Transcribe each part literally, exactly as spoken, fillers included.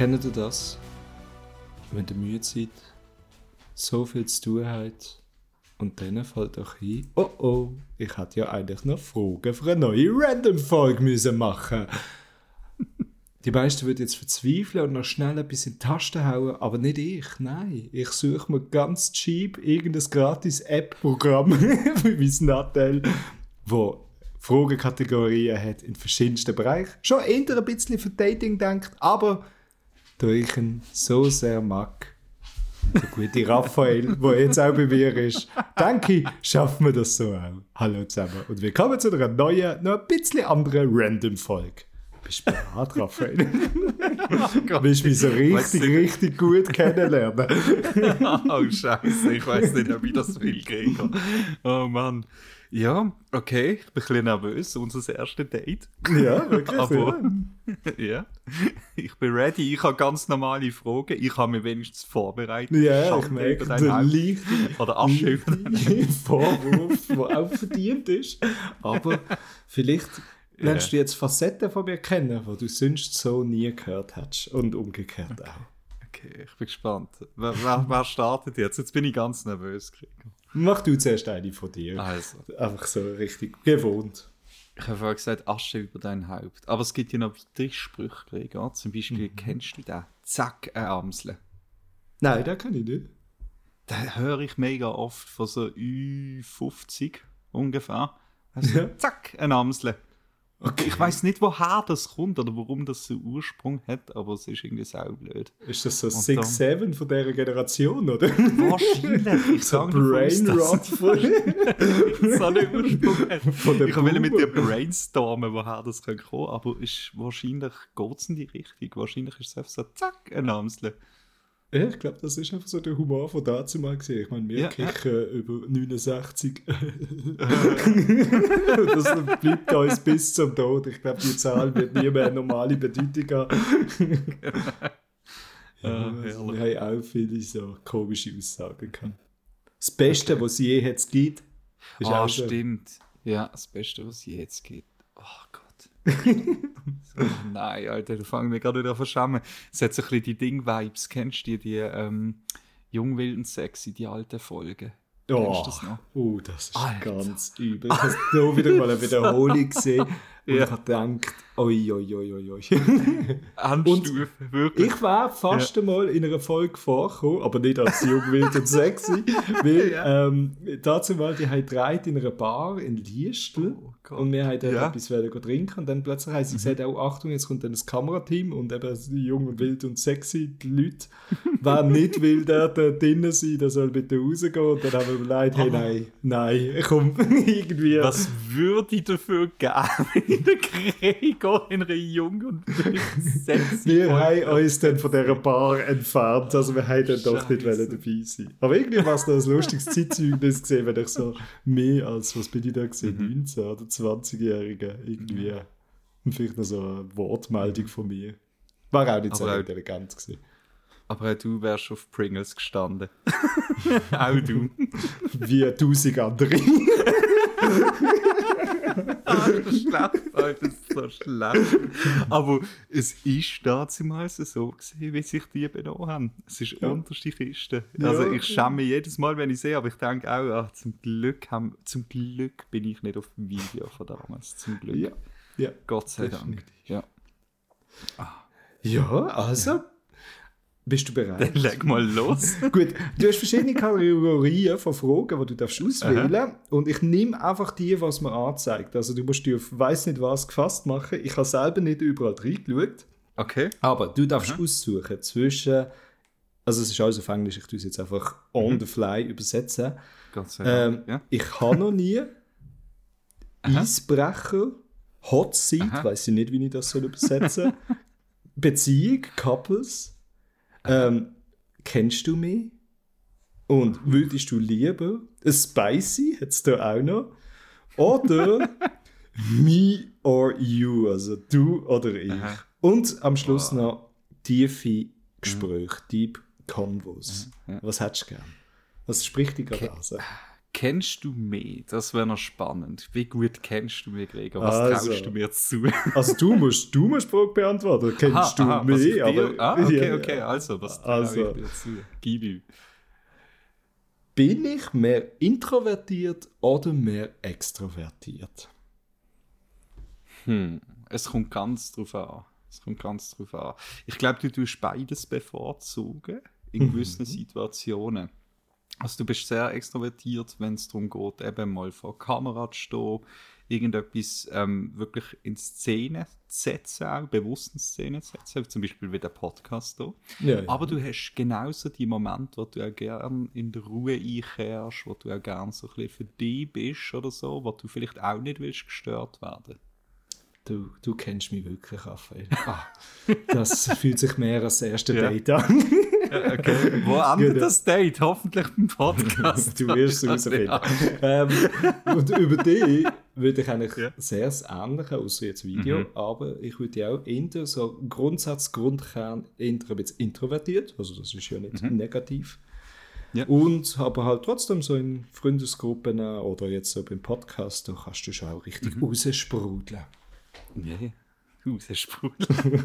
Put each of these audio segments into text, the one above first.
Kennt ihr das? Wenn ihr müde seid, so viel zu tun habt und dann fällt euch ein, oh oh, ich hätte ja eigentlich noch Fragen für eine neue Random-Folge müssen machen. Die meisten würden jetzt verzweifeln und noch schnell etwas in die Tasten hauen, aber nicht ich, nein. Ich suche mir ganz cheap irgendein gratis App-Programm für mein Nattel, wo Fragenkategorien hat in verschiedensten Bereichen. Schon eher ein bisschen für Dating denkt, aber da ich ihn so sehr mag, der gute Raphael, der jetzt auch bei mir ist, denke ich, schaffen wir das so auch. Hallo zusammen und willkommen zu einer neuen, noch ein bisschen anderen Random-Folge. Bist du bereit, Raphael? Oh willst du mich so richtig, richtig gut kennenlernen? Oh, Scheiße, ich weiss nicht, ob ich das will, Gregor. Oh Mann. Ja, okay, ich bin ein bisschen nervös, unser erstes Date. Ja, wirklich. Aber, ja, ich bin ready, ich habe ganz normale Fragen, ich habe mich wenigstens vorbereitet. Ja, Schande ich merke, über der dein Haupt. leichte Oder Asche über dein Haupt. Vorwurf, der auch verdient ist. Aber vielleicht Ja. lernst du jetzt Facetten von mir kennen, die du sonst so nie gehört hättest. Und umgekehrt auch. Okay, ich bin gespannt. Wer, wer, wer startet jetzt? Jetzt bin ich ganz nervös, Gregor. Mach du zuerst eine von dir. Also. Einfach so richtig gewohnt. Ich habe vorher gesagt, Asche über dein Haupt. Aber es gibt ja noch weitere Sprüche, Gregor. Zum Beispiel, mhm. kennst du den? Zack, ein Amsle. Nein, den kann ich nicht. Den höre ich mega oft von so Ü fünfzig ungefähr. Also, Ja. Zack, ein Amsle. Okay. Ich weiss nicht, woher das kommt oder warum das so Ursprung hat, aber es ist irgendwie saublöd. Ist das so Und six sieben von dieser Generation, oder? Wahrscheinlich. Ich So sage dir, Brainrot von so einen Ursprung hat. Von der Ich will mit dir Boomer. brainstormen, woher das kommen kann, aber ist wahrscheinlich geht es in die Richtung. Wahrscheinlich ist es einfach so, zack, ein Amsle. Ja, ich glaube, das ist einfach so der Humor von dazu mal gesehen. Ich meine, wir Ja, kicken ja. über neunundsechzig. Das bleibt uns bis zum Tod. Ich glaube, die Zahl wird nie mehr eine normale Bedeutung haben. Ja, Ah, also, herrlich. wir haben auch viele so komische Aussagen gehabt. Das Beste, okay. was es je jetzt gibt, ist Ah, auch so. stimmt. Ja, das Beste, was es jetzt gibt. Oh Gott. So, nein, Alter, da fangen wir gerade wieder an zu verschämen. Es hat so ein bisschen die Ding-Vibes. Kennst du die, die ähm, Jung, Wild und Sexy, die alten Folgen? Oh, Kennst du das noch? oh, das ist Alter. ganz übel. Ich habe nur wieder mal eine Wiederholung gesehen und Ja. ich habe gedacht, oi, oi, oi, oi, oi. Endstufe, wirklich. Ich war fast einmal in einer Folge vorgekommen, aber nicht als Jung, Wild und Sexy, weil Ja. ähm, dazu mal, die haben gedreht in einer Bar in Liestel Oh Gott. und wir haben dort Ja. etwas wollen gehen trinken und dann plötzlich haben sie gesagt, oh Achtung, jetzt kommt dann das Kamerateam und eben die Jung, Wild und Sexy, die Leute, wer nicht will dort drinnen sein, der soll bitte rausgehen und dann haben wir überlegt, hey, Aber- nein, nein, komm, irgendwie. Was würde ich dafür geben, wenn ich den Gregor in einer Jung und Sexy Wir Folge- haben uns dann von dieser Bar entfernt, also wir haben dann doch nicht Scheisse. wollen dabei sein. Aber irgendwie war es noch ein lustiges Zeitzeugnis gesehen, wenn ich so mehr als, was bin ich da gesehen, Mhm. neunzehn- oder zwanzig-Jährige irgendwie. Und vielleicht noch so eine Wortmeldung von mir. War auch nicht so Aber auch- intelligent gewesen. Aber auch du wärst auf Pringles gestanden. Auch du. Wie tausend andere. Ah, das ist schlecht, Alter, das ist so schlecht. Aber es ist damals so gewesen, wie sich die benommen haben. Es ist Ja. unterste Kiste. Ja. Also ich schäme mich jedes Mal, wenn ich sehe, aber ich denke auch, ach, zum Glück haben, zum Glück bin ich nicht auf dem Video von damals. Zum Glück. Ja. Ja. Gott sei Dank. Definitiv. Ja. Ja, also. Bist du bereit? Dann leg mal los. Gut, du hast verschiedene Kategorien von Fragen, die du darfst auswählen darfst. Und ich nehme einfach die, was mir anzeigt. Also du musst dich auf weiss nicht was gefasst machen. Ich habe selber nicht überall reingeschaut. Okay. Aber du darfst Aha. aussuchen zwischen... Also es ist alles auf Englisch, ich tue es jetzt einfach on Mhm. the fly übersetzen. Gott sei Dank. Ähm, ja. Ich habe noch nie Aha. Eisbrecher, Hot Seat, Aha. weiss ich nicht, wie ich das soll übersetzen soll. Beziehung, Couples. Ähm, kennst du mich? Und würdest du lieber ein Spicy, hat es da auch noch? Oder me or you, also du oder ich. Aha. Und am Schluss Wow. noch tiefe Gespräche, Deep Convos. Ja, ja. Was hättest du gern? Was spricht dich gerade an? kennst du mich? Das wäre noch spannend. Wie gut kennst du mich, Gregor? Was Also. traust du mir zu? Also du musst, du musst die Frage beantworten. Kennst Aha, du aha, was ich mich? dir- Aber, ah, okay, ja, okay. ja. Also, was traue Also. ich dir zu? Gib ihm. Bin ich mehr introvertiert oder mehr extrovertiert? Hm. Es kommt ganz drauf an. Es kommt ganz drauf an. Ich glaube, du tust beides bevorzugen in gewissen Situationen. Also du bist sehr extrovertiert, wenn es darum geht, eben mal vor der Kamera zu stehen, irgendetwas ähm, wirklich in Szene zu setzen, auch bewusst in Szene zu setzen, zum Beispiel wie der Podcast hier. Ja, ja. Aber du hast genauso die Momente, wo du auch gerne in der Ruhe einkehrst, wo du auch gerne so ein bisschen für dich bist oder so, wo du vielleicht auch nicht willst gestört werden. Du, du kennst mich wirklich, Raphael. Ah, das fühlt sich mehr als das erste Ja. Date an. Ja, okay. Wo endet Genau. das Date? Hoffentlich beim Podcast. Du wirst es herausfinden. Ja. Ähm, und über dich würde ich eigentlich Ja. sehr das Ähnliche, außer jetzt Video, Mhm. aber ich würde dich auch eher so Grundsatz, Grundkern eher ein bisschen introvertiert, also das ist ja nicht Mhm. negativ. Ja. Und aber halt trotzdem so in Freundesgruppen oder jetzt so beim Podcast, da kannst du schon auch richtig Mhm. raussprudeln. Nee, Sprudel.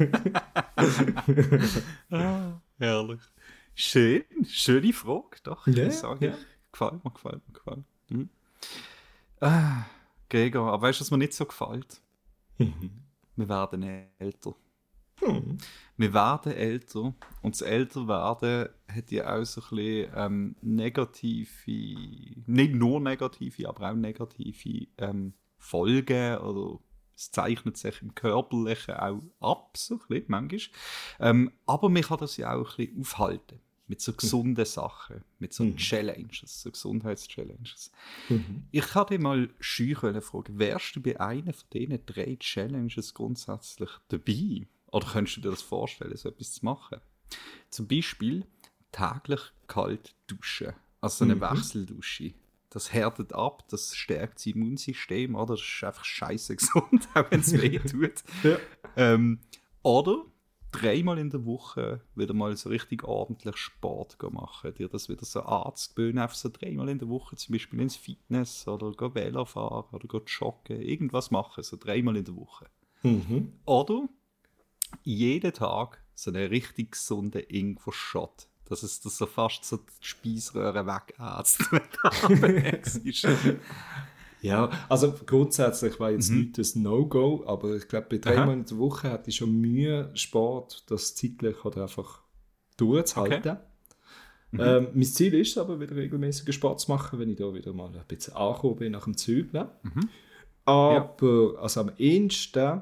ah, herrlich. Schön, schöne Frage, doch. Ja, ich sage, ja. gefällt mir, gefällt mir, gefällt mir. Mhm. Ah, Gregor, aber weißt du, was mir nicht so gefällt? Wir werden älter. Hm. Wir werden älter und das Älterwerden hat ja auch so ein bisschen ähm, negative, nicht nur negative, aber auch negative ähm, Folgen oder es zeichnet sich im Körperlichen auch ab, so ein bisschen, manchmal. Ähm, aber man kann das ja auch ein bisschen aufhalten mit so gesunden Sachen, mit so Mhm. Challenges, so Gesundheitschallenges. Mhm. Ich kann dich mal scheu fragen, wärst du bei einer von diesen drei Challenges grundsätzlich dabei? Oder könntest du dir das vorstellen, so etwas zu machen? Zum Beispiel täglich kalt duschen, also eine Mhm. Wechseldusche. Das härtet ab, das stärkt das Immunsystem, oder? Das ist einfach scheiße gesund, auch wenn es weh tut. Ja. Ähm, oder dreimal in der Woche wieder mal so richtig ordentlich Sport machen. Dir das wieder so anzugewöhnen, einfach so dreimal in der Woche zum Beispiel ins Fitness oder go Velo fahren oder go joggen, irgendwas machen, so dreimal in der Woche. Mhm. Oder jeden Tag so einen richtig gesunden Ingwer-Shot. Dass es das so fast so die Speiseröhre wegätzt, wenn du abends ist. Ja, also grundsätzlich war jetzt Mhm. nicht ein No-Go, aber ich glaube, bei Aha. dreimal in der Woche hatte ich schon Mühe, Sport, das zeitlich oder einfach durchzuhalten. Mhm. Ähm, mein Ziel ist es aber, wieder regelmäßigen Sport zu machen, wenn ich da wieder mal ein bisschen angekommen bin nach dem Zügeln. Mhm. Aber also am ehesten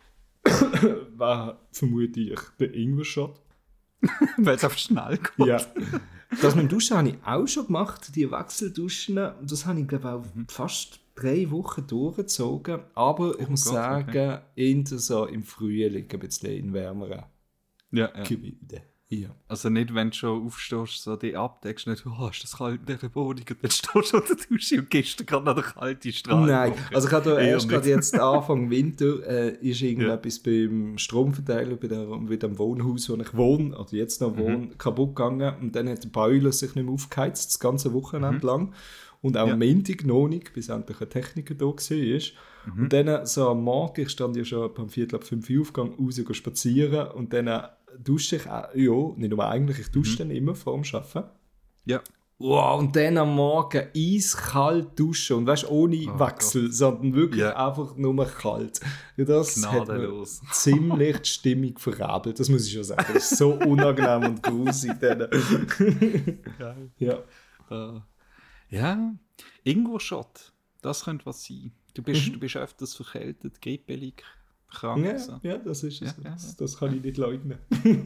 war vermute ich der Ingwer-Shot. Weil es auf schnell geht. Ja. Das mit dem Duschen habe ich auch schon gemacht, die Wechselduschen. Und das habe ich, glaube ich, auch Mhm. fast drei Wochen durchgezogen. Aber ich muss Gott, sagen, okay. eher so im Frühling, ein bisschen in wärmeren Ja, ja. Gebieten. Ja. Also nicht, wenn du schon aufstehst, so die abdeckst, nicht, oh, ist das kalt in dieser Wohnung, und dann stehst du schon in der Dusche und gehst dann gerade nach der kalten Strahlung. Nein, also ich habe da Eher erst nicht. gerade jetzt Anfang Winter äh, ist Ja. irgendetwas beim Stromverteiler bei, der, bei dem Wohnhaus, wo ich wohne, oder jetzt noch wohne, Mhm. kaputt gegangen und dann hat der Boiler sich nicht mehr aufgeheizt, das ganze Wochenende Mhm. lang und auch Ja. am Montag noch nicht, bis endlich ein Techniker da war. Mhm. Und dann so am Morgen, ich stand ja schon am Viertel ab fünf Uhr aufgegangen, raus gehen spazieren und dann dusche ich auch, ja, nicht nur eigentlich, ich dusche Mhm. dann immer vor dem Arbeiten. Ja. Wow, und dann am Morgen eiskalt duschen und weißt ohne Oh Wechsel, sondern wirklich Ja. einfach nur kalt. Ja, das hat mir Gnadenlos. ziemlich die Stimmung verrabbelt, das muss ich schon sagen. Das ist so unangenehm und grusig. Dann. Geil. Ja. Äh, ja, Ingwer-Shot, das könnte was sein. Du bist, Mhm. du bist öfters verkältet, grippelig, krank. Ja, so. ja, das ist es. Ja, ja, Das, ja. das kann ich nicht leugnen.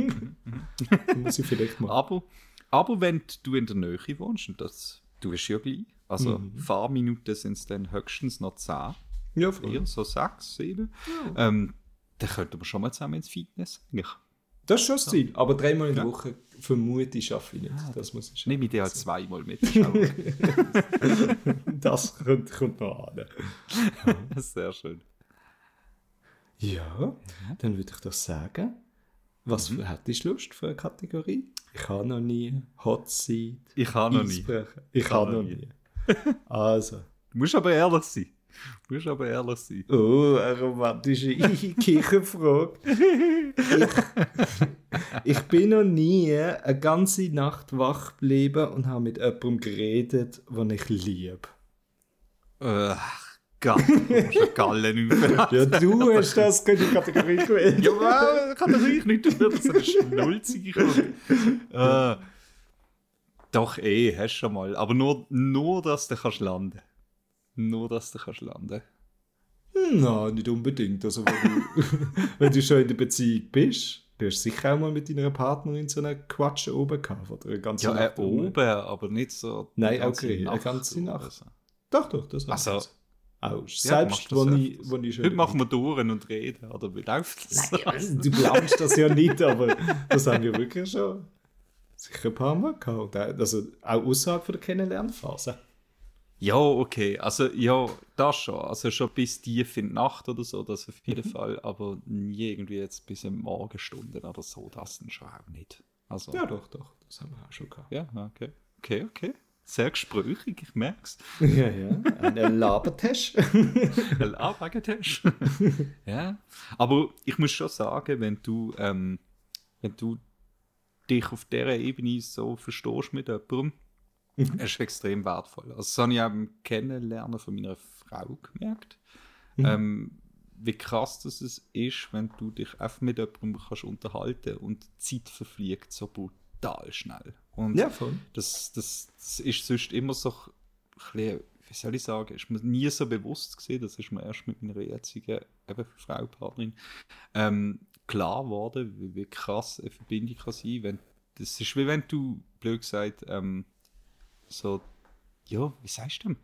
Das muss ich vielleicht mal. Aber, aber wenn du in der Nähe wohnst, und das tust du ja gleich, also Mhm. Fahrminuten sind es dann höchstens noch zehn, Ja, eher so sechs, sieben, ähm, dann könnten wir schon mal zusammen ins Fitness. Ich das ist schon das Ziel. Aber dreimal in der Ja. Woche vermute ich, schaffe ich nicht. Das muss ich schon nehme ich dir halt sagen. zweimal mit. Ist auch okay. Das kommt, kommt noch an. Sehr schön. Ja, dann würde ich doch sagen, was Mhm. hättest du Lust für eine Kategorie? Ich habe noch nie Hot Seat. Ich habe noch nie. Eisbrecher. Ich habe noch nie. Also. Du musst aber ehrlich sein. Du musst aber ehrlich sein. Oh, eine romantische Kirchenfrage. Ich, ich bin noch nie eine ganze Nacht wach geblieben und habe mit jemandem geredet, den ich liebe. Ach Gott, du musst eine Gallen auf. Ja, du hast das in die Kategorie gewählt. Ja, well, kann doch ich nicht dafür, dass eine schnulzige kommt. äh, doch, eh, hast du schon mal. Aber nur, nur dass du kannst landen. Nur, dass du kannst landen. Nein, nicht unbedingt. Also, wenn du, wenn du schon in der Beziehung bist, du hast sicher auch mal mit deiner Partnerin so eine Quatsche oben gehabt. Oder eine ganze Ja, Nacht äh, oben, aber nicht so. Nein, eine ganze okay, Nacht eine ganze oder Nacht. so. Doch, doch, das habe Also, ich. Auch. Ja, Selbst, du wo machst das ich, öfters. wo ich schon... Heute machen wir durch und reden, oder wie läuft das? Nein, also, du planst das ja nicht, aber das haben wir wirklich schon sicher ein paar Mal gehabt. Und auch- Also auch außerhalb von der Kennenlernphase. Ja, okay, also ja, das schon. Also schon bis tief in die Nacht oder so, das auf jeden Fall, aber nie irgendwie jetzt bis in Morgenstunden oder so, das dann schon auch nicht. Also, Ja, doch, doch, das haben wir auch schon gehabt. ja, okay. Okay, okay. Sehr gesprächig, ich merke es. Ja, ja, ein Labertest. Ein Abwägetest. Ja, aber ich muss schon sagen, wenn du, ähm, wenn du dich auf dieser Ebene so verstehst mit jemandem, Mhm. ist es extrem wertvoll. Also das habe ich auch beim Kennenlernen von meiner Frau gemerkt. Mhm. Ähm, wie krass das es ist, wenn du dich einfach mit jemandem kannst unterhalten und die Zeit verfliegt so brutal schnell. Und Ja, voll. das, das, das ist sonst immer so ein bisschen, wie soll ich sagen, ist mir nie so bewusst gewesen, das ist mir erst mit meiner jetzigen eben Frau, Partnerin, ähm, klar geworden, wie, wie krass eine Verbindung kann sein. Wenn, das ist wie wenn du, blöd gesagt, ähm, so, ja, wie sagst du denn?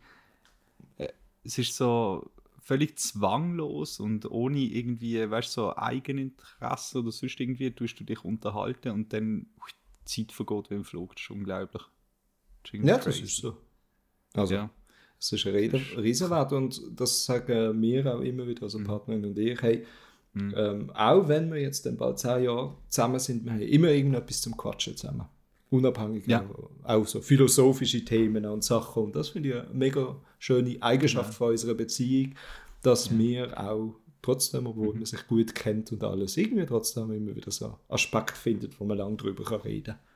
Äh, es ist so völlig zwanglos und ohne irgendwie, weißt du, so Eigeninteresse oder sonst irgendwie, tust du dich unterhalten und dann ui, die Zeit vergeht wie im Flug. Das ist unglaublich. Das ist irgendwie Ja, das crazy. ist so. Also, Ja. es ist ein Riesen- Riesenwert und das sagen wir auch immer wieder, also Partnerin und ich, hey, Mhm. ähm, auch wenn wir jetzt dann bald zehn Jahre zusammen sind, wir haben immer irgendetwas zum Quatschen zusammen. Unabhängig, Ja. auch, auch so philosophische Themen und Sachen. Und das finde ich eine mega schöne Eigenschaft von unserer Beziehung, dass wir auch trotzdem, obwohl man sich gut kennt und alles, irgendwie trotzdem immer wieder so Aspekte findet, wo man lange drüber kann reden kann.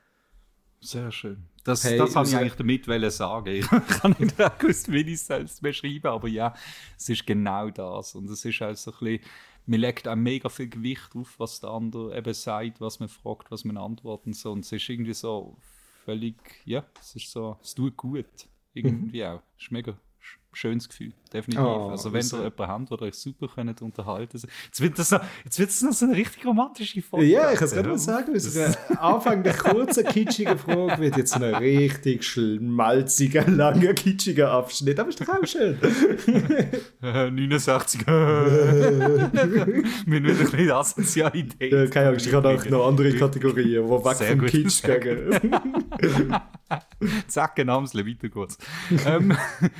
Sehr schön. Das, Hey, das habe ich also- eigentlich damit wollen sagen. Ich kann nicht gewusst, wie ich es selbst beschreiben, aber ja, es ist genau das. Und es ist auch so ein bisschen, man legt auch mega viel Gewicht auf, was der andere eben sagt, was man fragt, was man antwortet und so. Und es ist irgendwie so völlig, ja, es ist so, es tut gut. Irgendwie auch. Es ist mega sch- schönes Gefühl, definitiv. Oh, also wenn also- ihr jemanden habt, der euch super könnt unterhalten könnt. Jetzt wird das so, jetzt wird das noch so eine richtig romantische Folge. Ja, ich kann es gerade Ja. mal sagen, aus einer anfänglich kurzen, kitschigen Frage wird jetzt ein richtig schmalziger, langer, kitschiger Abschnitt. Aber ist doch auch schön. Äh, neunundsechzig. Wir müssen wieder ein bisschen Asozialität. Ja, keine Angst, ich habe auch noch andere Kategorien, die weg Sehr vom gut, Kitsch sehr gehen. Zack, ein Namsle, weiter geht's. ähm,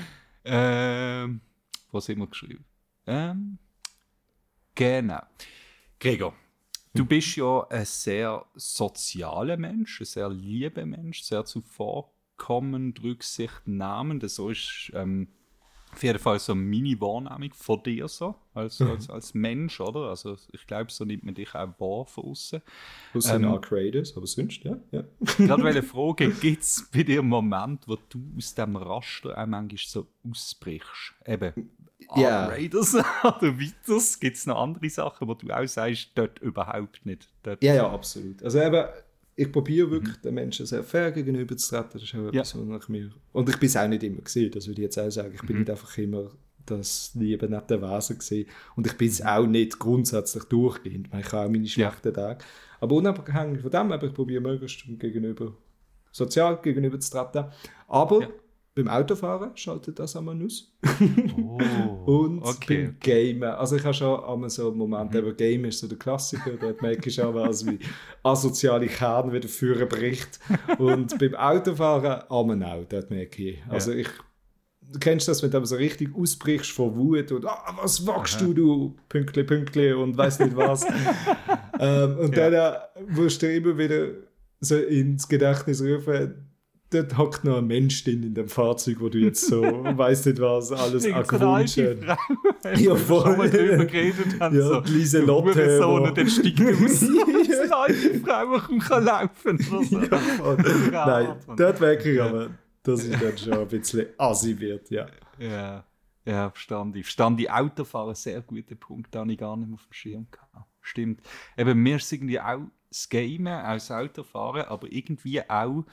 ähm, was haben wir geschrieben? Ähm, genau. Gregor, du bist ja ein sehr sozialer Mensch, ein sehr lieber Mensch, sehr zuvorkommend, rücksichtnehmend. So ist ähm, auf jeden Fall so eine Mini-Wahrnehmung von dir so, als, als, als Mensch, oder? Also ich glaube, so nimmt man dich auch wahr von außen. Aus den Ähm, Arc Raiders, aber sonst, ja. ja. Gerade eine Frage, gibt es bei dir einen Moment, wo du aus dem Raster auch manchmal so ausbrichst? Eben, Ja. Arc Raiders oder weiters? Gibt es noch andere Sachen, wo du auch sagst, dort überhaupt nicht? Dort, Ja, ja, absolut. Also eben, ich probiere wirklich den Menschen sehr fair gegenüber zu treten. Das ist auch etwas, was ich mir... Und ich bin es auch nicht immer gesehen, das würde ich jetzt auch sagen. Ich bin nicht einfach immer das liebe, nette Wesen gesehen. Und ich bin es auch nicht grundsätzlich durchgehend. Ich habe auch meine schlechten Tage. Aber unabhängig von dem, eben, ich probiere möglichst gegenüber, sozial gegenüber zu treten. Aber Ja. beim Autofahren schaltet das einmal aus. Oh, Und okay. beim Gamen. Also ich habe schon einmal so einen Moment, aber Game ist so der Klassiker, dort merke ich schon, was wie asoziale Kern wieder führen bricht. Und beim Autofahren einmal auch, dort merke ich. Also ich, du kennst das, wenn du aber so richtig ausbrichst von Wut und «Ah, was wachst du, du Pünktli, Pünktli» und weiss nicht was. ähm, und Ja. dann äh, musst du immer wieder so ins Gedächtnis rufen, dort hockt noch ein Mensch drin in dem Fahrzeug, wo du jetzt so, weißt nicht was, alles gewünscht hast. Ja, voll. Schon mal drüber geredet haben, ja, so. Lieselotte. So, und dann steigt er aus, dass eine alte Frau kann laufen oder so. Ja, voll. Nein, dort merke ich aber, dass ich dann schon ein bisschen assi wird, ja. Ja, ja, verstand ich. Verstand ich. Autofahren, sehr guter Punkt, da habe ich gar nicht mehr auf dem Schirm gehabt. Stimmt. Eben, mir ist es irgendwie auch das Gamen, auch das Autofahren, aber irgendwie auch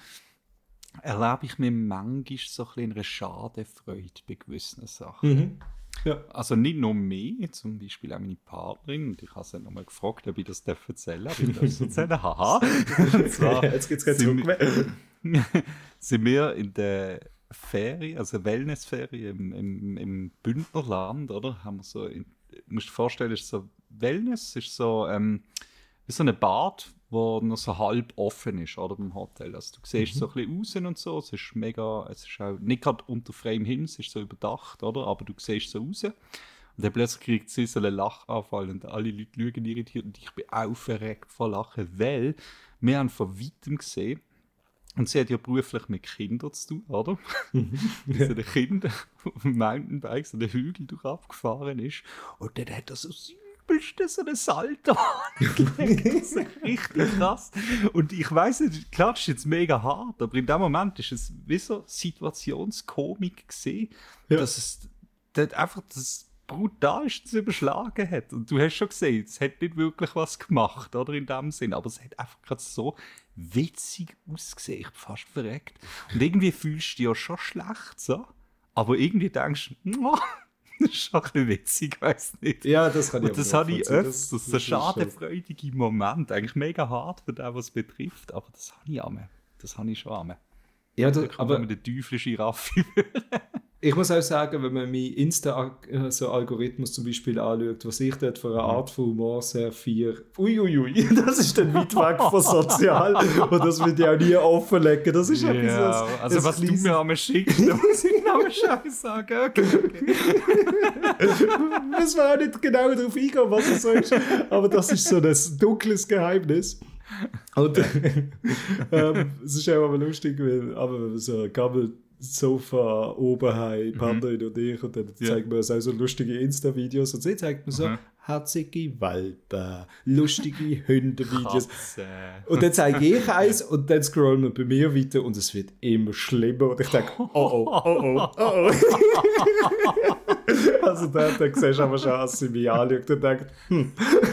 erlebe ich mir manchmal so ein bisschen eine Schadenfreude bei gewissen Sachen. Mhm. Ja. Also nicht nur mir, zum Beispiel auch meine Partnerin, und ich habe sie nochmal gefragt, ob ich das erzählen darf. Ich darf es erzählen, haha. Und zwar jetzt geht es gerade zurück. Sind wir in der Ferien, also Wellnessferien im, im, im Bündnerland, oder? Haben wir so, in, du musst dir vorstellen, es ist so Wellness, ist so, ähm, ist so eine Bad, wo noch so halb offen ist, oder, beim Hotel. Also du siehst mhm. so ein bisschen außen und so, es ist mega, es ist auch nicht gerade unter freiem Himmel, es ist so überdacht, oder, aber du siehst so raus. Und dann plötzlich kriegt sie so einen Lachanfall und alle Leute schauen irritiert und ich bin auch verreckt vor Lachen, weil wir haben von weitem gesehen, und sie hat ja beruflich mit Kindern zu tun, oder? Mhm. Ja. So ein Kind auf dem Mountainbike so den Hügel durch abgefahren ist und dann hat er so übelste so einen Salto angelegt. Das ist richtig krass. Und ich weiss nicht, klar, das ist jetzt mega hart, aber in dem Moment ist es wie so Situationskomik gesehen, ja. Dass es dort einfach das brutalste überschlagen hat. Und du hast schon gesehen, es hat nicht wirklich was gemacht, oder, in dem Sinn, aber es hat einfach gerade so witzig ausgesehen. Ich bin fast verreckt. Und irgendwie fühlst du dich ja schon schlecht, so, aber irgendwie denkst du, das ist schon ein bisschen witzig, weiss nicht. Ja, das kann ich. Und das habe ich öfters, das, das so schadenfreudige Moment, eigentlich mega hart für den, was es betrifft, aber das habe ich am. Das habe ich schon am. Ja, das, aber mit der Teufel Giraffe. Ich muss auch sagen, wenn man meinen Insta-Algorithmus zum Beispiel anschaut, was ich dort für eine Art von Humor serviere, uiuiui, das ist dann weit weg von sozial und das will ich auch nie offenlegen. Das ist ja, etwas, das, also das was du mir einmal schickst, da muss ich noch einen Scheiß sagen. Okay, okay. Das war auch nicht genau darauf eingehen, was es so ist, aber das ist so ein dunkles Geheimnis. Und ähm, es ist auch aber lustig, weil aber so ein Gammel Sofa oben haben, Partnerin mhm. und ich, und dann ja. zeigen wir uns auch so lustige Insta-Videos und sie zeigt mir so mhm. herzige Welpen, lustige Hunde-Videos. Und dann zeige ich eins und dann scrollen wir bei mir weiter und es wird immer schlimmer und ich denke, oh oh, oh oh, oh oh. Also da, da siehst du aber schon, als sie mich anschaut und denkt, hm.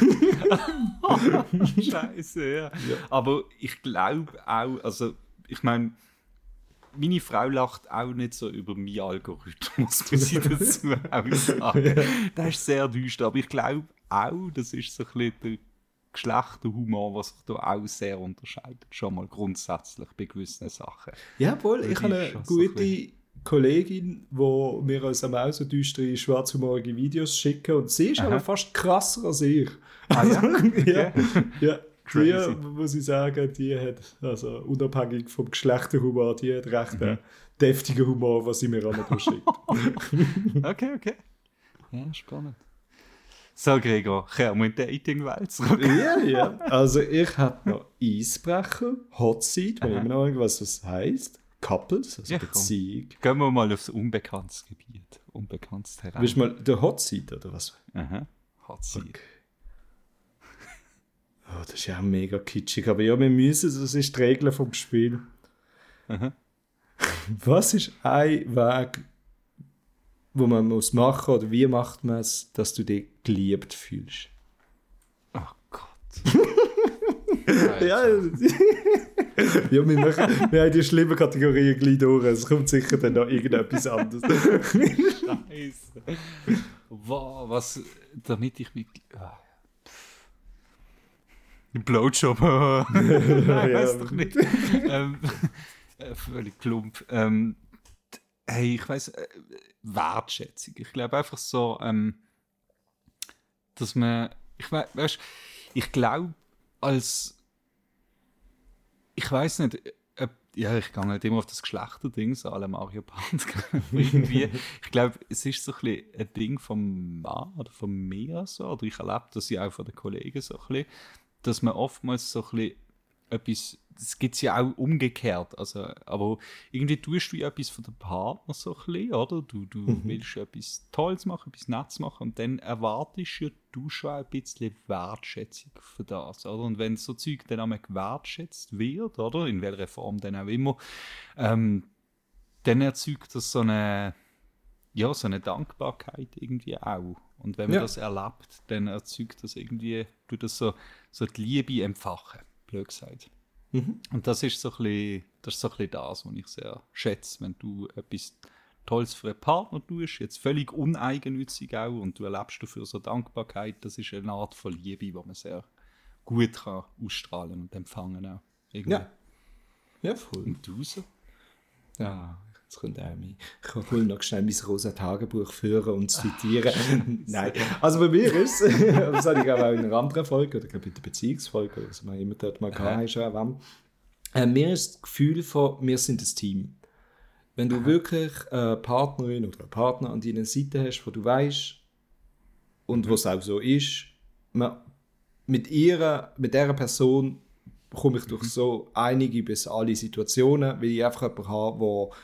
Scheiße, ja. ja. Aber ich glaube auch, also ich meine, meine Frau lacht auch nicht so über meinen Algorithmus, muss ich dazu auch sagen. Ja. Das ist sehr düster, aber ich glaube auch, das ist so ein bisschen der Geschlechterhumor, was sich da auch sehr unterscheidet, schon mal grundsätzlich bei gewissen Sachen. Ja, wohl, ich habe eine gute so Kollegin, die mir uns auch so düstere, schwarzhumorige Videos schicken und sie ist Aha. aber fast krasser als ich. Ah ja? Okay. ja, ja. Die, muss ich sagen, die hat, also unabhängig vom Geschlechterhumor, die hat recht mhm. deftigen Humor, was sie mir auch schickt. Okay, okay. Ja, spannend. So, Gregor, kommen wir in die Dating-Welt zurück? Ja, ja. Also ich habe noch Eisbrecher, Hot Seat, weil ich immer noch was das heisst. Couples, also ja, Beziehung. Gehen wir mal aufs unbekanntes Gebiet, unbekanntes Terrain. Willst du mal der Hot Seat, oder was? Aha, Hot Seat. Okay. Oh, das ist ja auch mega kitschig, aber ja, wir müssen, das ist die Regel vom Spiel. Aha. Was ist ein Weg, wo man muss machen oder wie macht man es, dass du dich geliebt fühlst? Oh Gott. ja, ja, wir, machen, wir haben die schlimmen Kategorien gleich durch. Es kommt sicher dann noch irgendetwas anderes. Scheiße. Wow, was, damit ich mich... Ah. Blowjob. Nein, ja. Weiß doch nicht. ähm, äh, völlig plump. Ähm, hey, ich weiss, äh, Wertschätzung. Ich glaube einfach so, ähm, dass man, ich we weißt, ich glaube, als, ich weiß nicht, äh, ja, ich gehe nicht immer auf das Geschlechterding, so alle Mario Band. Irgendwie, ich glaube, es ist so ein bisschen ein Ding vom Mann oder von mir so, oder ich erlebe das ja auch von den Kollegen so ein bisschen, dass man oftmals so ein bisschen etwas, das gibt es ja auch umgekehrt, also, aber irgendwie tust du ja etwas für den Partner so ein bisschen, oder? Du, du Mhm. willst etwas Tolles machen, etwas Nettes machen und dann erwartest ja du schon ein bisschen Wertschätzung für das, oder? Und wenn so Zeug dann einmal gewertschätzt wird, oder? In welcher Form dann auch immer, ähm, dann erzeugt das so eine, ja, so eine Dankbarkeit irgendwie auch. Und wenn man Ja. das erlebt, dann erzeugt das irgendwie, tut das so, so die Liebe empfachen, blöd gesagt. Mhm. Und das ist so ein bisschen, das ist so ein bisschen das, was ich sehr schätze, wenn du etwas Tolles für einen Partner tust, jetzt völlig uneigennützig auch, und du erlebst dafür so Dankbarkeit, das ist eine Art von Liebe, die man sehr gut kann ausstrahlen und empfangen auch. Irgendwie. Ja. Ja, voll. Und du so? Ja, jetzt kommt auch mich. Ich will noch schnell mein rosa Tagebuch führen und zitieren. Nein, also bei mir ist es, das hatte ich auch in einer anderen Folge, oder ich glaube in der Beziehungsfolge, oder was wir immer dort mal gehabt haben, schon erwähnt. Äh, mir ist das Gefühl von, wir sind ein Team. Wenn du wirklich eine Partnerin oder einen Partner an deiner Seite hast, wo du weißt und mhm. was auch so ist, man, mit ihrer, mit dieser Person komme ich durch so einige bis alle Situationen, weil ich einfach jemanden habe, der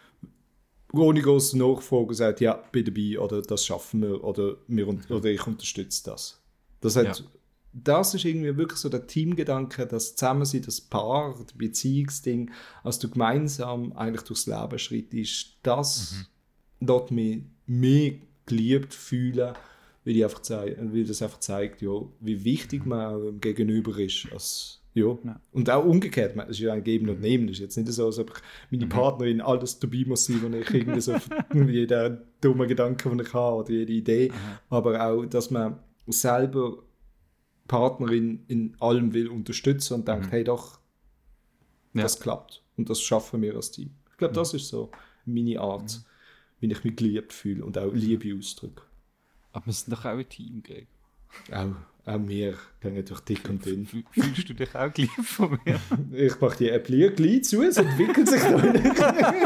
ohne große Nachfrage sagt, ja, bin dabei oder das schaffen wir oder, wir, oder ich unterstütze das. Das, hat, ja. das ist irgendwie wirklich so der Teamgedanke, das Zusammensein, das Paar, das Beziehungsding, als du gemeinsam eigentlich durchs Leben schreitest, das mhm. dort mich mehr geliebt fühlen, weil, ich einfach zeig, weil das einfach zeigt, ja, wie wichtig man auch im Gegenüber ist. Als, ja. ja. Und auch umgekehrt, es ist ja ein Geben und Nehmen. Es ist jetzt nicht so, als ob ich meine mhm. Partnerin alles dabei muss sein, wenn ich irgendwie so jeden dummen Gedanken, den ich habe oder jede Idee, mhm. aber auch, dass man selber Partnerin in allem will unterstützen und denkt, mhm. hey doch, ja. das klappt und das schaffen wir als Team. Ich glaube, mhm. das ist so meine Art, mhm. wie ich mich geliebt fühle und auch Liebe ausdrücke. Aber wir sind doch auch ein Team, Greg. Auch, auch wir gehen durch dick und dünn. Fühlst du dich auch geliebt von mir? Ich mache die App gleich zu, es entwickelt sich noch nicht.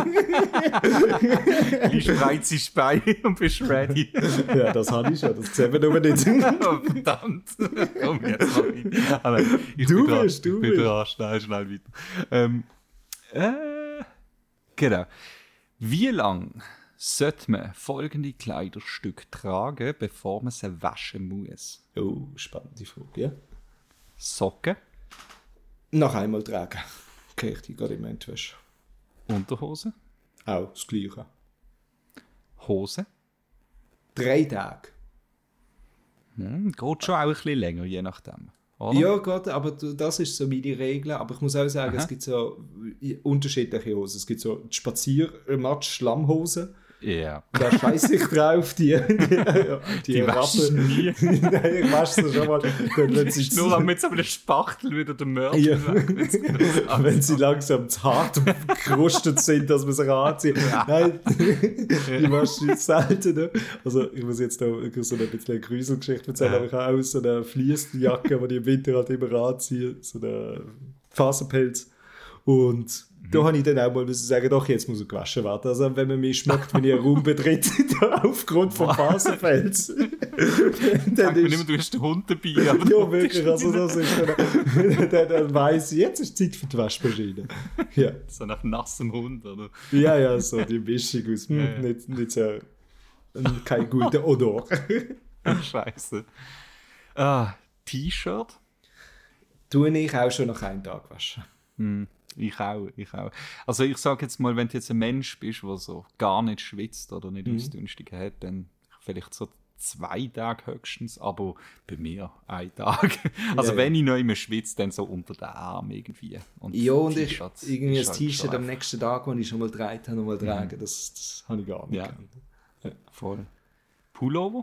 Du spreizt sich bei und bist ready. Ja, das habe ich schon, das sehen wir aber nicht. Oh, verdammt. Komm jetzt mal rein. Ah, nein, ich du bin bist, dran, du ich bin bist. dran, schnell, schnell weiter. Ähm, äh, genau. Wie lang sollte man folgende Kleiderstücke tragen, bevor man sie waschen muss? Oh, spannende Frage, ja. Socken. Noch einmal tragen. Okay, ich die gerade im Entwäsche. Unterhose. Auch das Gleiche. Hose. Drei Tage. Hm, geht schon auch ein bisschen länger, je nachdem. Oder? Ja, Gott, aber das ist so meine Regel. Aber ich muss auch sagen, Aha. es gibt so unterschiedliche Hosen. Es gibt so Spazier-Matsch-Schlammhosen. Ja. Yeah. Da scheiße ich drauf, die, die, die, die waschst nie. Nein, ich wasche sie schon mal. Wenn, wenn sie nur am mit so einem Spachtel wieder den Mörder ja. Wenn sie langsam zu hart gerustet sind, dass man sie anziehen kann. Nein, die wasche ich selten. Also ich muss jetzt da so eine bisschen eine Grüselgeschichte erzählen, aber ich habe auch so eine Fleecejacke, die ich im Winter halt immer anziehe, so eine Faserpelz. Und mhm. da habe ich dann auch mal müssen sagen, doch, jetzt muss er gewaschen werden. Also wenn man mich schmeckt, wenn ich einen Raum betritt, aufgrund vom Faserfels. dann dann ist immer, du hast den Hund dabei. Aber ja, wirklich, also das ist dann, dann, dann weiss ich, jetzt ist Zeit für die Waschmaschine. Ja. So nach nassem Hund, oder? Ja, ja, so die Mischung aus, ja, ja. Nicht, nicht so, kein guter Odor. Scheiße. Ah, T-Shirt? Tue ich auch schon nach einem Tag waschen. Hm. Ich auch, ich auch. Also ich sage jetzt mal, wenn du jetzt ein Mensch bist, der so gar nicht schwitzt oder nicht mhm. Ausdünstungen hat, dann vielleicht so zwei Tage höchstens, aber bei mir ein Tag. Also ja, wenn ja. ich noch immer schwitze, dann so unter den Arm irgendwie. Und ja, und ich, irgendwie ein T-Shirt am nächsten Tag, das ich schon mal getragen habe, nochmal tragen, mhm. das, das habe ich gar nicht ja. gern. Ja. Voll. Pullover?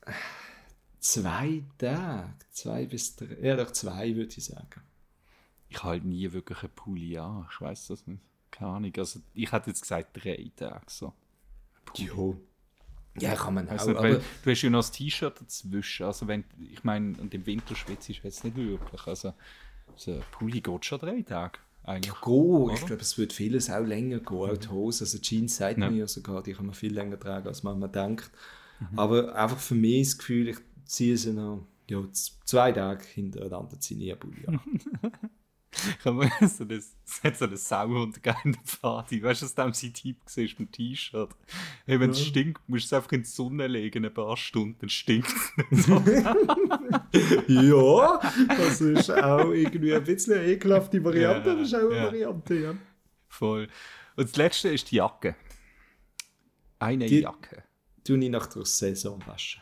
Zwei Tage, zwei bis drei, ja doch zwei würde ich sagen. Ich habe halt nie wirklich einen Pulli an. Ich weiss das nicht. Keine Ahnung. Also, ich hätte jetzt gesagt, drei Tage so. Jo. Ja, kann man auch. Also, aber weil, du hast ja noch das T-Shirt dazwischen. Also, wenn, ich meine, und im Winter schwitzt ist jetzt nicht wirklich. Also, so ein Pulli geht schon drei Tage. Eigentlich. Ja, go. Ich glaube, es wird vieles auch länger gehen. Auch die Hose. Also, Jeans sagt ja. man ja sogar, die kann man viel länger tragen, als man mal denkt. Mhm. Aber einfach für mich das Gefühl, ich ziehe sie noch ja, zwei Tage hintereinander, ziehe ich einen Pulli an. Ich habe mir so eine, es hat so eine Sauhund gegeben in der Party. Weißt du, dass dem sein Typ war mit dem T-Shirt? Hey, wenn es Ja. stinkt, musst du es einfach in die Sonne legen, ein paar Stunden, dann stinkt es nicht so. Ja, das ist auch irgendwie ein bisschen eine ekelhafte Variante, Ja, aber das ist auch eine ja. Variante, ja. Voll. Und das letzte ist die Jacke. Eine Die- Jacke. Tue ich nach der Saison waschen.